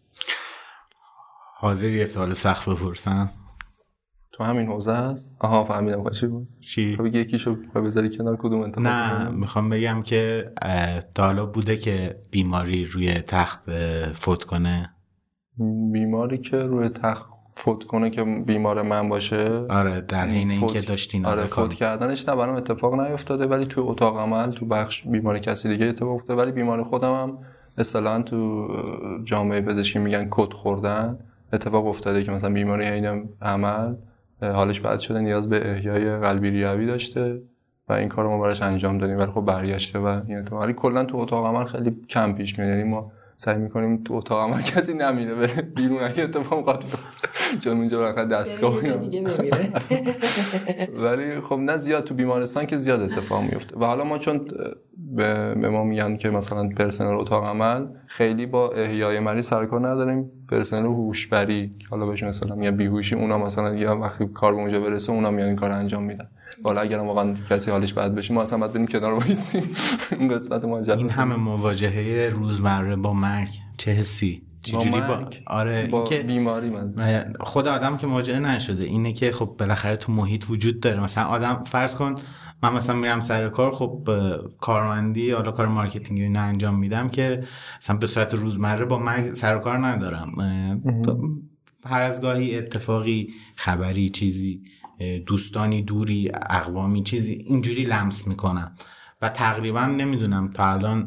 حاضر یه سوال سخت بپرسم؟ تو همین حوزه است؟ آها فهمیدم چی بود. چی؟ خب یکیشو بذاری کنار کدوم انتخاب؟ نه میخوام بگم که تا حالا بوده که بیماری روی تخت فوت کنه؟ بیماری که روی تخت فوت کنه که بیمار من باشه؟ آره در حین اینکه داشتین آره فوت کردنش نه برام اتفاق نیفتاده، ولی تو اتاق عمل تو بخش بیماری کسی دیگه اتفاق افتاده. ولی بیمار خودم هم اصطلاحاً تو جامعه پزشکی میگن کد خوردن اتفاق افتاده که مثلا بیماری حین عمل حالش بد شده، نیاز به احیای قلبی ریوی داشته و این کارو ما براش انجام دادیم ولی خب برگشته. و این تو ولی کلا تو اتاق عمل خیلی کم پیش میاد. یعنی ما سعی میکنیم تو اتاق عمل کسی نمیره بره بیرون اگه اتفاق قاطی باشه، چون اونجا فقط دستگاه دیگه نمیره. ولی خب نه زیاد تو بیمارستان که زیاد اتفاق میفته. و حالا ما چون به ما میگن که مثلا پرسنل اتاق عمل خیلی با احیای مریض سر کار نداریم، پرسنل هوشبری حالا بهشون مثلا میگن بیهوشی، اونا مثلا یه وقتی کار به اونجا برسه اونا میان این کارو انجام میدن. حالا اگر واقعا کسی حالش بد بشه ما اصلا باید بریم کنار وایسیم. این قسمت ماجرا. این همه مواجهه روزمره با مرگ چه حسی؟ چجوری آره با بیماری من خود آدم که مواجه نشده اینه که خب بالاخره تو محیط وجود داره. مثلا آدم فرض کن من مثلا میرم سر کار، خب کارمندی حالا کار مارکتینگی اینا انجام میدم که مثلا به صورت روزمره با مرگ سر کار ندارم. هر از گاهی اتفاقی خبری چیزی دوستانی دوری اقوامی چیزی اینجوری لمس میکنم و تقریبا نمیدونم تا الان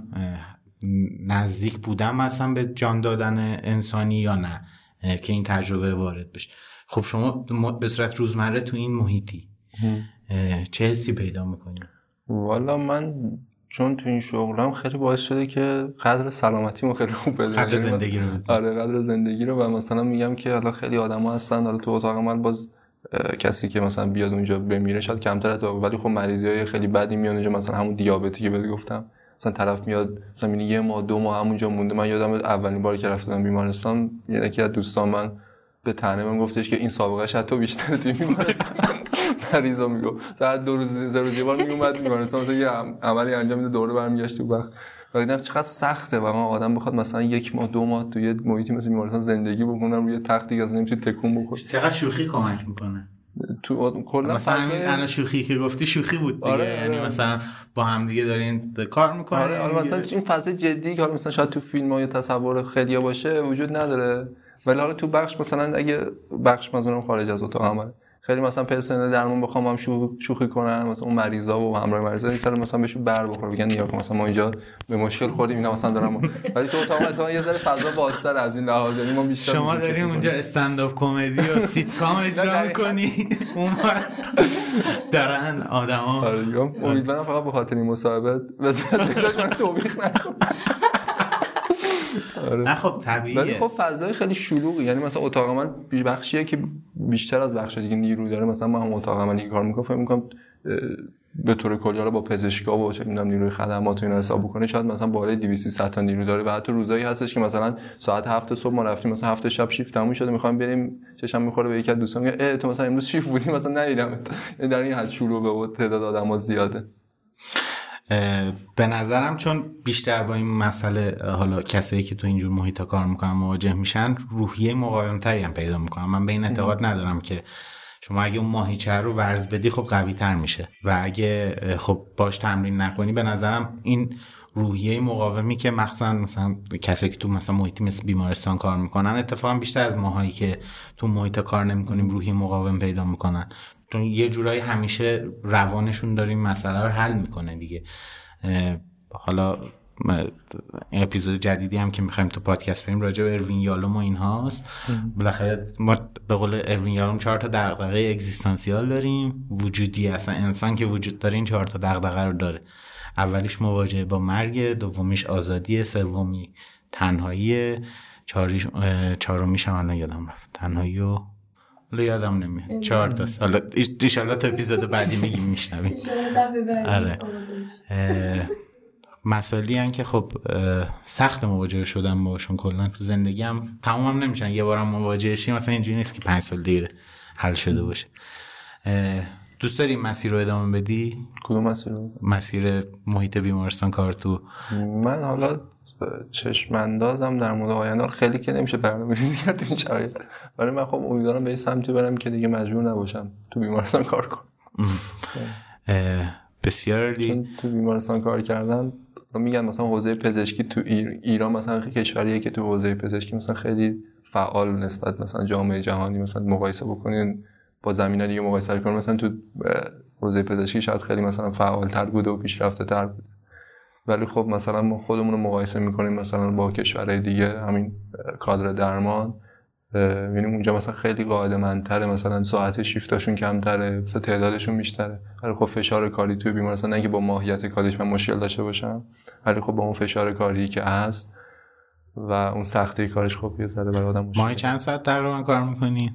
نزدیک بودم مثلا به جان دادن انسانی یا نه که این تجربه وارد بشه. خب شما به صورت روزمره تو این محیطی چه حسی پیدا میکنی؟ والا من چون تو این شغلم خیلی باعث شده که قدر سلامتیمو خیلی خوب بدونم، قدر زندگی رو آره قدر زندگی رو. و مثلا میگم که حالا خیلی آدما هستن حالا تو اتاق عمل باز کسی که مثلا بیاد اونجا بمیره شاید کمتر اتفاق، ولی خب مریضیای خیلی بدی میاد اونجا، مثلا همون دیابتی که بهت گفتم، مثلا طرف میاد مثلا میگه 1 ماه 2 ماه همونجا مونده. من یادم اولین باری که رفتم بیمارستان یکی از دوستان من به طعنه من گفتش که این سابقه‌اش حتی بیشتره توی بیمارستان. مریضا میگه ساعت 2 روز 3 روز یه بار میومد بیمارستان مثلا یه عملی انجام میده دوره برمیگشت تو وقت. ولی نه چقدر سخته واقعا آدم بخواد مثلا 1 ماه 2 ماه توی محیطی مثل بیمارستان زندگی بکنه روی تختی اصلا نمیتونه تکون بخوره. چقدر شوخی کمک میکنه تو کلا مثلا الان شوخی که گفتی شوخی بود دیگه. آره. یعنی مثلا با هم دیگه دارین کار میکنین. آره مثلا این فاز جدی که حالا مثلا شاید تو فیلم‌ها یا تصور خیلی‌ها باشه وجود نداره، ولی حالا تو بخش مثلا اگه بخش مثلا خارج از اتاق عمل خیلی مثلا پرسنل درمون بخوام هم شوخی کنن مثلا اون مریضا و همراه مریضا این سر مثلا بهشون بر بخوره بگن نیا که مثلا ما اینجا به مشکل خوردیم اینا مثلا دارم، ولی تو اتاق مثلا یه ذره فضا بازتر از این لحاظ، یعنی ما بیشتر شما داریم اونجا استندآپ کمدی و سیت کام اجرا می‌کنی اون دارن آدما. آره امیدوارم فقط به خاطر این مصاحبه بذارید من توبیخ نکنم. نه خب طبیعیه، ولی خب فضای خیلی شلوغی، یعنی مثلا اتاق عمل بخشیه که بیشتر از بخش دیگه نیرو داره. مثلا ما هم اتاق عملی کار میکنم فکر میکنم به طور کلی حالا با پزشکا و چه میدونم نیروی خدمات و اینا حساب بکنه شاید مثلا بالای 200 تا نیرو داره و حتی روزایی هستش که مثلا ساعت 7 صبح ما رفتیم مثلا 7 شب شیفت تموم شده میخوایم بریم چشم میخوره به یکی از دوستان میگه تو مثلا امروز شیفت بودی مثلا ندیدمت. در این حد شلوغه و تعداد آدما زیاده. به نظرم چون بیشتر با این مسئله حالا کسایی که تو اینجور محیطا کار میکنن مواجه میشن روحیه مقاومتری هم پیدا میکنن. من به این اعتقاد ندارم که شما اگه اون ماهیچه رو ورز بدی خب قوی تر میشه و اگه خب باش تمرین نکنی به نظرم این روحیه مقاومی که مثلا کسایی که تو مثلا محیطی مثل بیمارستان کار میکنن اتفاقا بیشتر از ماهایی که تو محیط کار نمیکنیم روحیه مقاوم پیدا میکنن، چون یه جورایی همیشه روانشون داریم مسئله رو حل میکنه دیگه. حالا اپیزود جدیدی هم که میخوایم تو پادکست بریم راجع به اروین یالوم و اینهاست. بالاخره ما به قول اروین یالوم 4 تا دغدغه اگزیستانسیال داریم وجودی، اصلا انسان که وجود داره این 4 تا دغدغه رو داره. اولیش مواجهه با مرگ، دومیش آزادی، سومی تنهایی، چهارمیش هم الان یادم رفت تنهایی و یادم نمیاد 4 تا. حالا ان شاءالله تا اپیزود بعدی میگیم میشنویم. آره مسائلی ان که خب سخت مواجه شدن باشون کلا تو زندگیم تمامم نمیشن. یه بارم مواجه شیم مثلا اینجوری نیست که 5 سال دیگه حل شده باشه. دوست داری مسیر رو ادامه بدی؟ کدوم مسیر رو؟ مسیر محیط بیمارستان کار تو. من حالا چشم اندازم در مورد آینده خیلی که نمیشه برنامه‌ریزی کرد تو این شرایط، ولی من خب امیدوارم به این سمتی برم که دیگه مجبور نباشم تو بیمارستان کار کنم. بسیار عالی. چون تو بیمارستان کار کردن میگن مثلا حوزه پزشکی تو ایران مثلا کشوریه که تو حوزه پزشکی مثلا خیلی فعال نسبت مثلا جامعه جهانی مثلا مقایسه بکنین با زمینه دیگه مقایسه کنین مثلا تو حوزه پزشکی شاید خیلی مثلا فعال‌تر بوده و پیشرفته‌تر بوده، ولی خب مثلا ما خودمون رو مقایسه می‌کنیم مثلا با کشورهای دیگه همین کادر درمان یعنی اونجا مثلا خیلی قاعده‌مندتره، مثلا ساعت شیفتاشون کمتره، مثلا تعدادشون بیشتره، ولی خب فشار کاری توی بیمارستان نه که با ماهیت کارش من مشکل داشته باشم، ولی خب با اون فشار کاری که هست و اون سختی کارش خب یه ذره برای آدم مشکل. ماهی چند ساعت تقریبا کار می‌کنی؟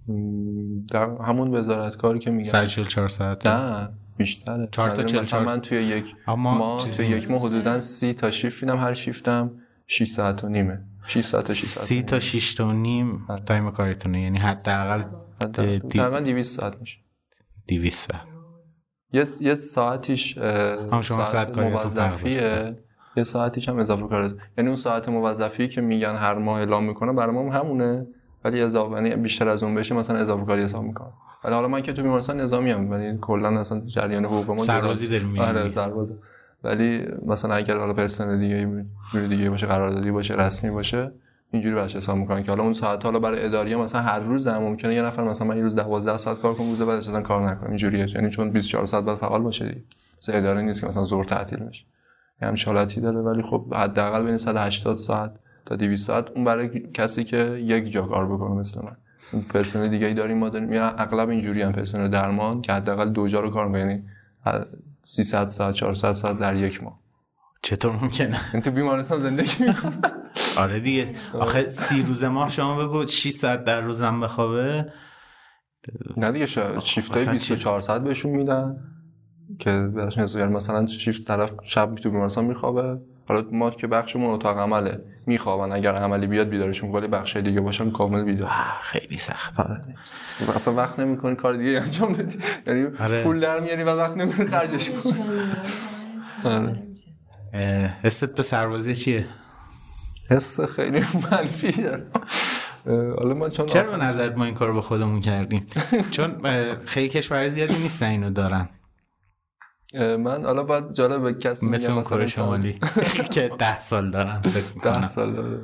در همون وزارت کاری که میگم 144 ساعت. نه بیشتره. 4 تا 44 من توی یک ماه حدوداً 30 تا شیفت میدم، هر شیفتم 6 ساعت و نیمه. 6 ساعت تا 6 ساعت 30 تا 6 و نیم تایم کاریتونه، یعنی حداقل تقریبا 200 ساعت میشه. 200 ساعت. یه ساعتیش ساعت موظفیه، یه ساعتیش هم اضافه کاره. یعنی اون ساعت موظفی که میگن هر ماه اعلام میکنه برای ما همونه، ولی اضافه یعنی بیشتر از اون بشه مثلا اضافه کاری حساب میکنه. ولی حالا من که تو بیمارستان نظامی ام، ولی کلا اصلا جریان حقوق ما سربازی داریم. آره سرباز. ولی مثلا اگر حالا پرسنل دیگه باشه، قراردادی باشه، رسمی باشه، اینجوری بچه حساب میکنن که حالا اون ساعت حالا برای اداری مثلا هر روز هم ممکنه یه نفر مثلا من این روز 12 ساعت کار کنم، روز بعدش اصلا کار نکنم، اینجوریه. یعنی چون 24 ساعت بعد فعال باشه دیگه. مثلا اداره نیست که مثلا ظهر تعطیل بشه. همین حالتی داره، ولی خب حداقل بین 180 ساعت تا 200 ساعت اون برای کسی که یک جا کار بکنه مثل من. پرسنل دیگه‌ای داریم ما داریم، یا اغلب اینجوری هم پرسنل درمان که حداقل 2 جا رو کار می‌کنه، یعنی 300 ساعت 400 ساعت در یک ماه. چطور ممکنه؟ این تو بیمارستان زندگی می‌کنه. آره دیگه. آخه 30 روز ماه شما بگو 6 ساعت در روز هم بخوابه. نه دیگه شیفتای 24 ساعت بهشون میدن که براشون مثلا شیفت طرف شب تو بیمارستان میخوابه. حالا ما که بخشمون اتاق عمله میخوابن، اگر عملی بیاد بیدارشون، ولی بخش دیگه باشن کامل بیدار. خیلی سخت. اصلا وقت نمی‌کنی کار دیگه انجام بدی، یعنی پول در میاری و وقت نمی‌کنی خرجش کنی. حست به سربازی چیه؟ حس خیلی منفی دارم. حالا من چرا به نظرت ما این کارو به خودمون کردیم؟ چون خیلی کشور زیادی نیستن اینو دارن. من حالا باید جالب کسی مثل اون کره شمالی که 10 سال دارن فکر می‌کنم. 10 سال داره.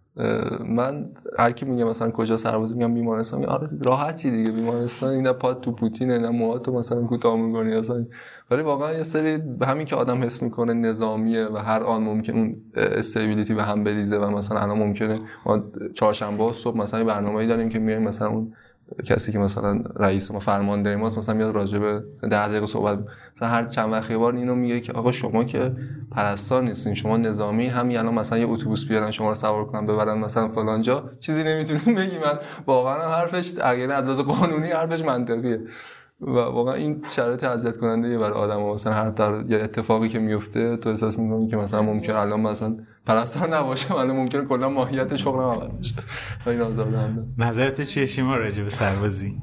من هر کی میگه مثلا کجا سربازی میگم بیمارستان، میگم آره راحتی دیگه بیمارستان، اینا پات تو پوتینه نه موهاتو مثلا کوتاه می‌کنی اصلا. ولی واقعا یه سری همین که آدم حس میکنه نظامیه و هر آن ممکن اون استیبیلیتی به هم بریزه و مثلا الان ممکنه ما چهارشنبه صبح مثلا برنامه‌ای داریم که میایم مثلا اون کسی که مثلا رئیس ما فرمانده ماست مثلا میاد راجع به 10 دقیقه صحبت، مثلا هر چند وقت یه بار اینو میگه که آقا شما که پرستار نیستین، شما نظامی، همین الان مثلا یه اتوبوس بیارن شما رو سوار کنن ببرن مثلا فلان جا چیزی نمیتونین بگی. من واقعا حرفش اگر از لحاظ قانونی حرفش منطقیه و واقعا این شرایط اذیت کننده برای آدم‌ها. مثلا هر یه اتفاقی که میفته تو احساس می‌کنی که مثلا ممکنه الان مثلا پرستار نباشه، الان ممکنه کلا ماهیت شغلم عوض بشه. این آزاردهنده. نظرت چیه شیما راجع به سربازی؟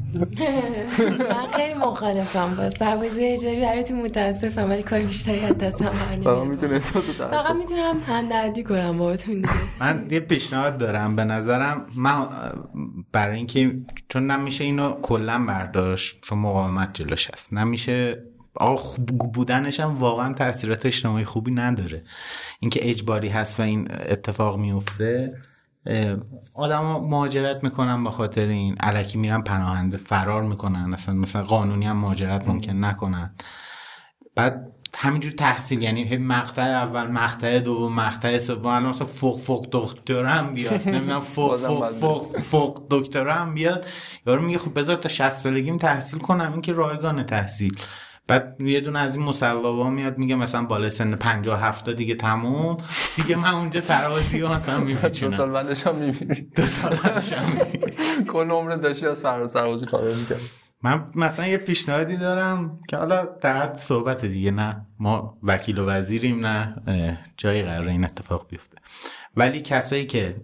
من خیلی مخالفم با سربازی اجباری. براتون متاسفم ولی کار بیشتری از دستم برنمیاد. فقط میتونم احساس تاسف فقط میتونم همدردی کنم باهاتون دیگه. من یه پیشنهاد دارم. به نظرم من برای اینکه چون نمیشه اینو کلا برداشت چون مقاومت جلوش هست، نمیشه آقا خوب بودنش هم واقعا تاثیرات اجتماعی خوبی نداره. اینکه اجباری هست و این اتفاق میفته، آدما مهاجرت میکنن به خاطر این، الکی میرن پناهنده فرار میکنن، مثلا قانونی هم مهاجرت ممکن نکنن. بعد همینجور تحصیل، یعنی مقطع اول، مقطع دوم، مقطع سوم، مثلا فوق دکتر هم بیاد، نمیدونم فوق دکتر هم بیاد، یارو میگه خب بذار تا 60 سالگیم تحصیل کنم، این که رایگان تحصیل. بعد یه دونه از این مصوبا میاد میگه مثلا بالا سن 50-70 دیگه تموم دیگه، من اونجا سربازی مثلا میپیچونم 2 سال بعدش هم میمیری. 2 سال بعدش هم میمیری. کل عمر داشتی از سربازی کار میکنی. من مثلا یه پیشنهادی دارم که حالا در حد صحبت دیگه، نه ما وکیل و وزیریم نه جایی قراره این اتفاق بیفته، ولی کسایی که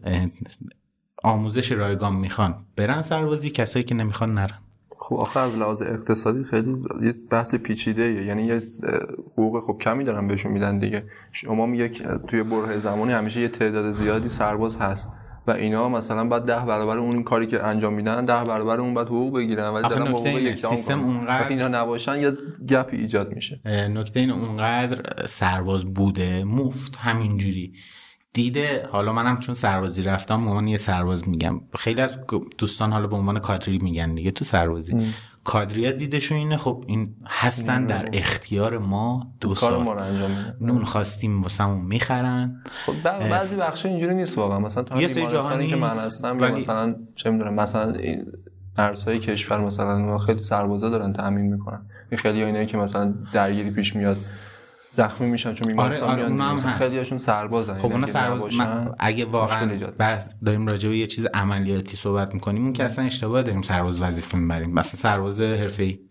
آموزش رایگان میخوان برن سربازی، کسایی که نمیخوان نرن. خب آخه از لحاظ اقتصادی خیلی یه بحث پیچیده‌ایه، یعنی یه حقوق خب کمی دارن بهشون میدن دیگه. شما میگه توی بره زمانی همیشه یه تعداد زیادی سرباز هست و اینا مثلا بعد 10 برابر اون کاری که انجام میدن 10 برابر اون بعد حقوق بگیرن، ولی دارن حقوق یکم سیستم اونقدر اینا نباشن یه گپی ایجاد میشه. نکته اینه اونقدر سرباز بوده مفت همینجوری دیده. حالا منم چون سربازی رفتم به عنوان یه سرباز میگم، خیلی از دوستان حالا به عنوان کادری میگن دیگه تو سربازی کادریت دیدشون اینه خب این هستن در اختیار ما 2 سال ما رو انجام میدن، نون خواستیم واسمون میخرن. خب بعضی بخشا اینجوری نیست واقعا، مثلا تو بیمارستانی که من هستم یا مثلا چه میدونم مثلا ارزهای کشور مثلا خیلی سربازا دارن تامین میکنن، خیلی اینایی که مثلا درگیری پیش میاد زخمی میشن چون بیمارستان میان، خیلی هاشون سربازن. خب اون سرباز اگه واقعا بس داریم راجع به یه چیز عملیاتی صحبت میکنیم، اون که اصلا اشتباه داریم سرباز وظیفه میبریم. مثلا سرباز حرفه‌ای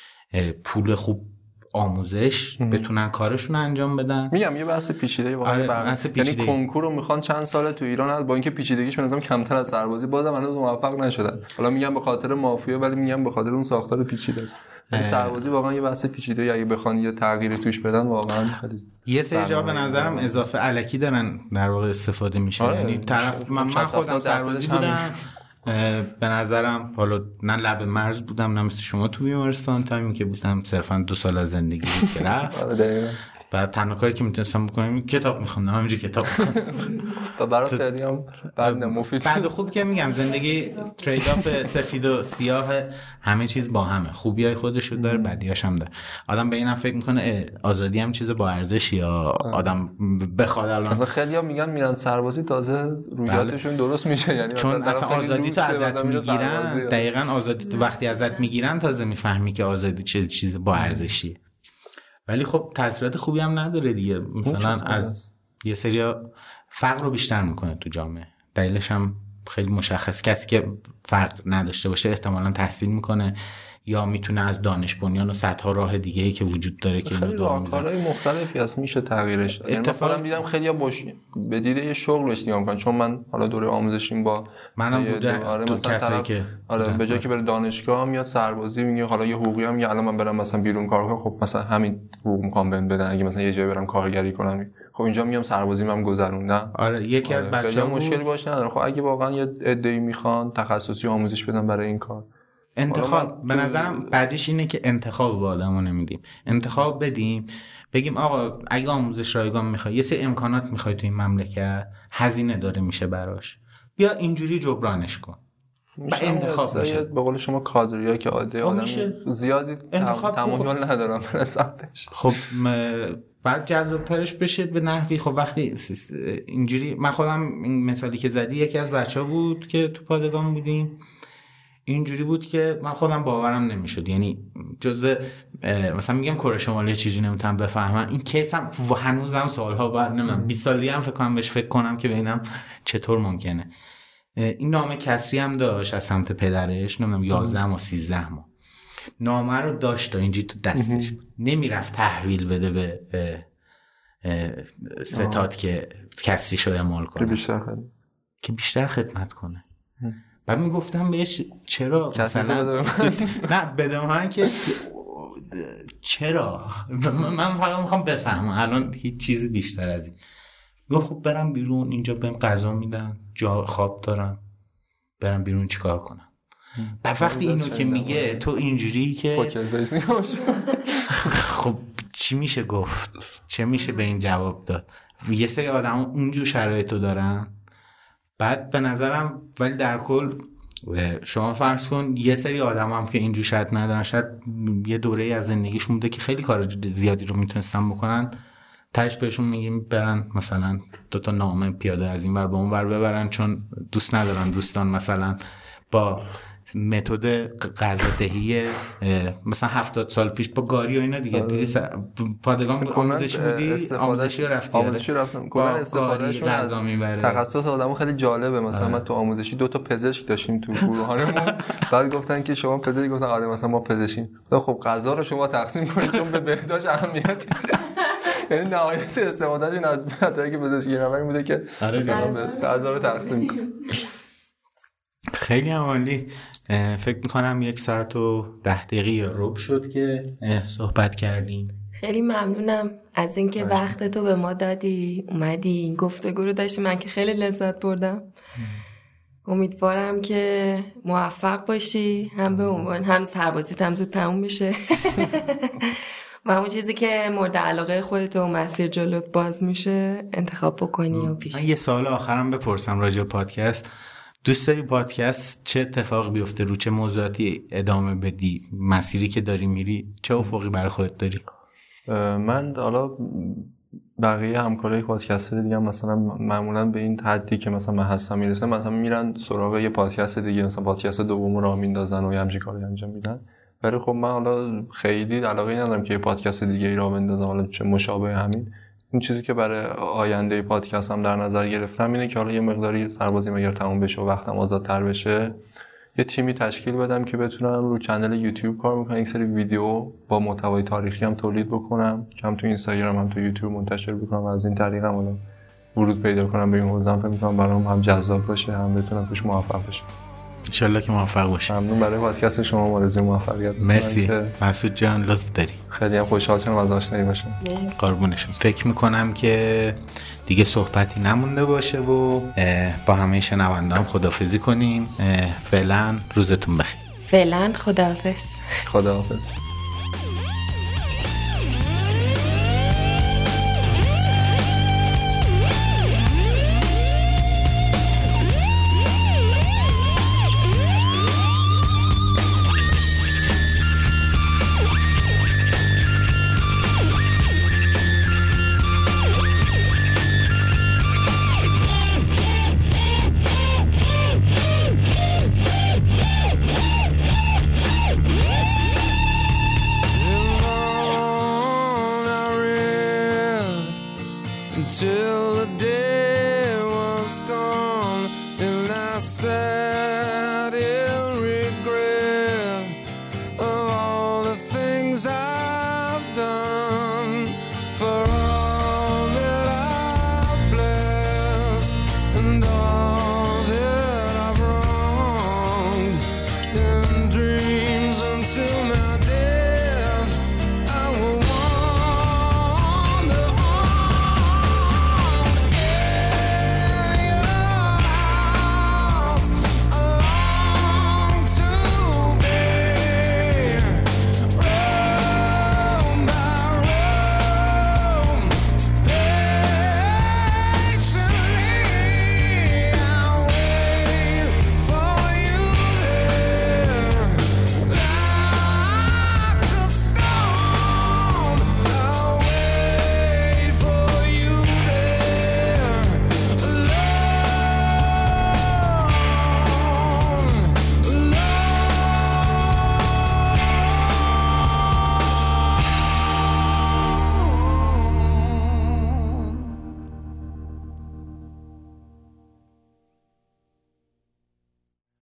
پول خوب آموزش بتونن کارشون انجام بدن. میگم یه بحث پیچیده واقعا، یعنی کنکور رو میخوان چند ساله تو ایران هست، با اینکه پیچیدگیش به نظرم کمتر از سربازی، بازم هنوز موفق نشدن. حالا میگم به خاطر مافیا، ولی میگم به خاطر اون ساختار پیچیده است. سربازی واقعا یه بحث پیچیده، اگه بخوان یه تغییری توش بدن واقعا خیلی یه سری جا به نظرم اضافه الکی دارن در واقع استفاده میشه. یعنی طرف من خودم سربازی بودم، به نظرم حالا نه لب مرز بودم نه مثل شما تو بیمارستان، تایمی که بودم صرفا 2 سال از زندگی گرفت. بعد تنها کاری که میتونستم بکنم کتاب میخوندم، همینجوری کتاب و برای خیلی هم بعد مفید. بعد خوب که میگم زندگی ترید آف سفید و سیاه، همه چیز با همه، خوبیای خودش رو داره بدیاش هم داره. آدم به اینم فکر میکنه آزادی هم چیز با ارزش، یا آدم بخواد الان مثلا خیلی‌ها میگن میرن سربازی تازه رویاتشون درست میشه، یعنی چون اصلا آزادی تو ازت میگیرن. دقیقاً آزادی تو وقتی ازت میگیرن تازه میفهمی که آزادی چه چیز با ارزشیه. ولی خب تاثیرات خوبی هم نداره دیگه، مثلا از یه سریا فقر رو بیشتر میکنه تو جامعه. دلیلش هم خیلی مشخص، کسی که فقر نداشته باشه احتمالاً تحصیل میکنه یا میتونه از دانش بنیان و صدها راه دیگه ای که وجود داره که خیلی راهکارهای مختلفی هست میشه تغییرش داد. یعنی مثلا دیدم خیلی به دید یه شغل بهش نگاه میکنن، چون من حالا دوره آموزشیم با منم بوده مثلا کسایی که به جای که بره دانشگاه میاد سربازی میگه حالا یه حقوقی هم میگه الان من برم مثلا بیرون کار کنم، خب مثلا همین حقوق میخوام بهم بدن اگه مثلا یه جای برم کارگری کنم، خب اینجا میام سربازی من گذروندم. یکی از بچه‌ها مشکلی باشه نداره. خب اگه واقعا یه عده‌ای میخوان تخصصی آموزش بدن برای این کار، انتخاب به نظرم بعدش اینه که انتخاب به آدمو نمیدیم، انتخاب بدیم، بگیم آقا اگه آموزش رایگان میخوای، یه سری امکانات میخوای تو این مملکت، هزینه داره میشه براش، بیا اینجوری جبرانش کن و انتخاب میشه. به قول شما کادریا که آدم زیادی تمایل ندارن به سمتش، خب بعد جذاب‌ترش بشه به نحوی. خب وقتی اینجوری، من خودم این مثالی که زدی یکی از بچه‌ها بود که تو پادگان بودیم، اینجوری بود که من خودم باورم نمیشد، یعنی جزء مثلا میگم کره شمالی چیزی نمیتونم بفهمم، این کیس هم هنوزم سالها بعد نمیدونم 20 سال دیگه هم فکر کنم که ببینم چطور ممکنه. این نامه کسری هم داشت از سمت پدرش، نمیدونم 11 ماه 13 ماه نامه رو داشت اینجوری تو دستش، نمیرفت تحویل بده به ستاد که کسری شو اعمال کنه که بیشتر خدمت کنه. بعد میگفتم بهش چرا مثلا نه بده من که چرا من فقط میخوام بفهمم الان هیچ چیزی بیشتر از این. میگفت خب برم بیرون، اینجا بهم غذا میدن، جا خواب دارم، برم بیرون چیکار کنم؟ بعد وقتی اینو که میگه تو اینجوری که خب چی میشه گفت، چه میشه به این جواب داد؟ یه سری آدم اونجور شرایطو دارن. بعد به نظرم ولی در کل شما فرض کن یه سری آدم هم که اینجور شاید ندارن، شاید یه دوره از زندگیش مونده که خیلی کار زیادی رو میتونستن بکنن، تاش بهشون میگیم برن مثلا 2 نامه پیاده از این ور به اون ور ببرن، چون دوست ندارن دوستان مثلا با متد غذادهی مثلا 70 سال پیش با گاری و اینا دیگه دیدی پادگان آموزشی بودی، آموزشی رفتم کلا استفادهشون از تخصص آدمو خیلی جالبه. مثلا من تو آموزشی 2 پزشک داشتیم تو گروهانمون، بعد گفتن که شما پزشک، گفتن آره مثلا ما پزشکیم، خب غذا رو شما تقسیم کنید چون به بهداشت اهمیت یعنی نهایت استفادهشون از مدرک پزشکی نمایی بوده که غذا رو تقسیم کنید. خیلی عالی. فکر میکنم 1 ساعت و 10 دقیقه ربع شد که صحبت کردیم. خیلی ممنونم از اینکه وقت تو به ما دادی، اومدی این گفتگو رو داشتی، من که خیلی لذت بردم. امیدوارم که موفق باشی، هم به عنوان هم سربازیت هم زود تموم بشه و اون چیزی که مورد علاقه خودت و مسیر جلوت باز میشه انتخاب بکنی و پیش. من یه سوال آخرم بپرسم راجع به پادکست. دوست داری پادکست چه اتفاقی بیفته، رو چه موضوعاتی ادامه بدی، مسیری که داری میری چه افقی برای خودت داری؟ من حالا بقیه همکارای پادکستر دیگه مثلا معمولا به این حدی که مثلا من هستم میرسه، مثلا میرن سراغ یه پادکست دیگه، مثلا پادکست دوم رو میندازن و همچین کاری انجام میدن. ولی خب من حالا خیلی علاقه ندارم که یه پادکست دیگه ای را بندازم، حالا چه مشابه همین. این چیزی که برای آینده پادکست هم در نظر گرفتم اینه که حالا یه مقداری سربازیم اگر تموم بشه و وقتم آزادتر بشه، یه تیمی تشکیل بدم که بتونم رو کانال یوتیوب کار بکنم، یک سری ویدیو با محتوای تاریخی هم تولید بکنم که هم تو اینستاگرام هم تو یوتیوب منتشر بکنم و از این طریق هم حالا ورود پیدا کنم به این حوزه. فکر می‌کنم برام هم جذاب باشه، هم بتونم توش موفق بشم. ان شاء الله که موفق باشی. ممنون برای پادکست شما، آرزوی موفقیت. مرسی مسعود جان، لطف داری. خیلی هم خوشحال شدم از آشنایی باشم. قربونشم. فکر می‌کنم که دیگه صحبتی نمونده باشه و با همه شنونده‌ام خداحافظی کنیم. فعلا روزتون بخیر. فعلا خداحافظ. خداحافظ. Till the day was gone and I said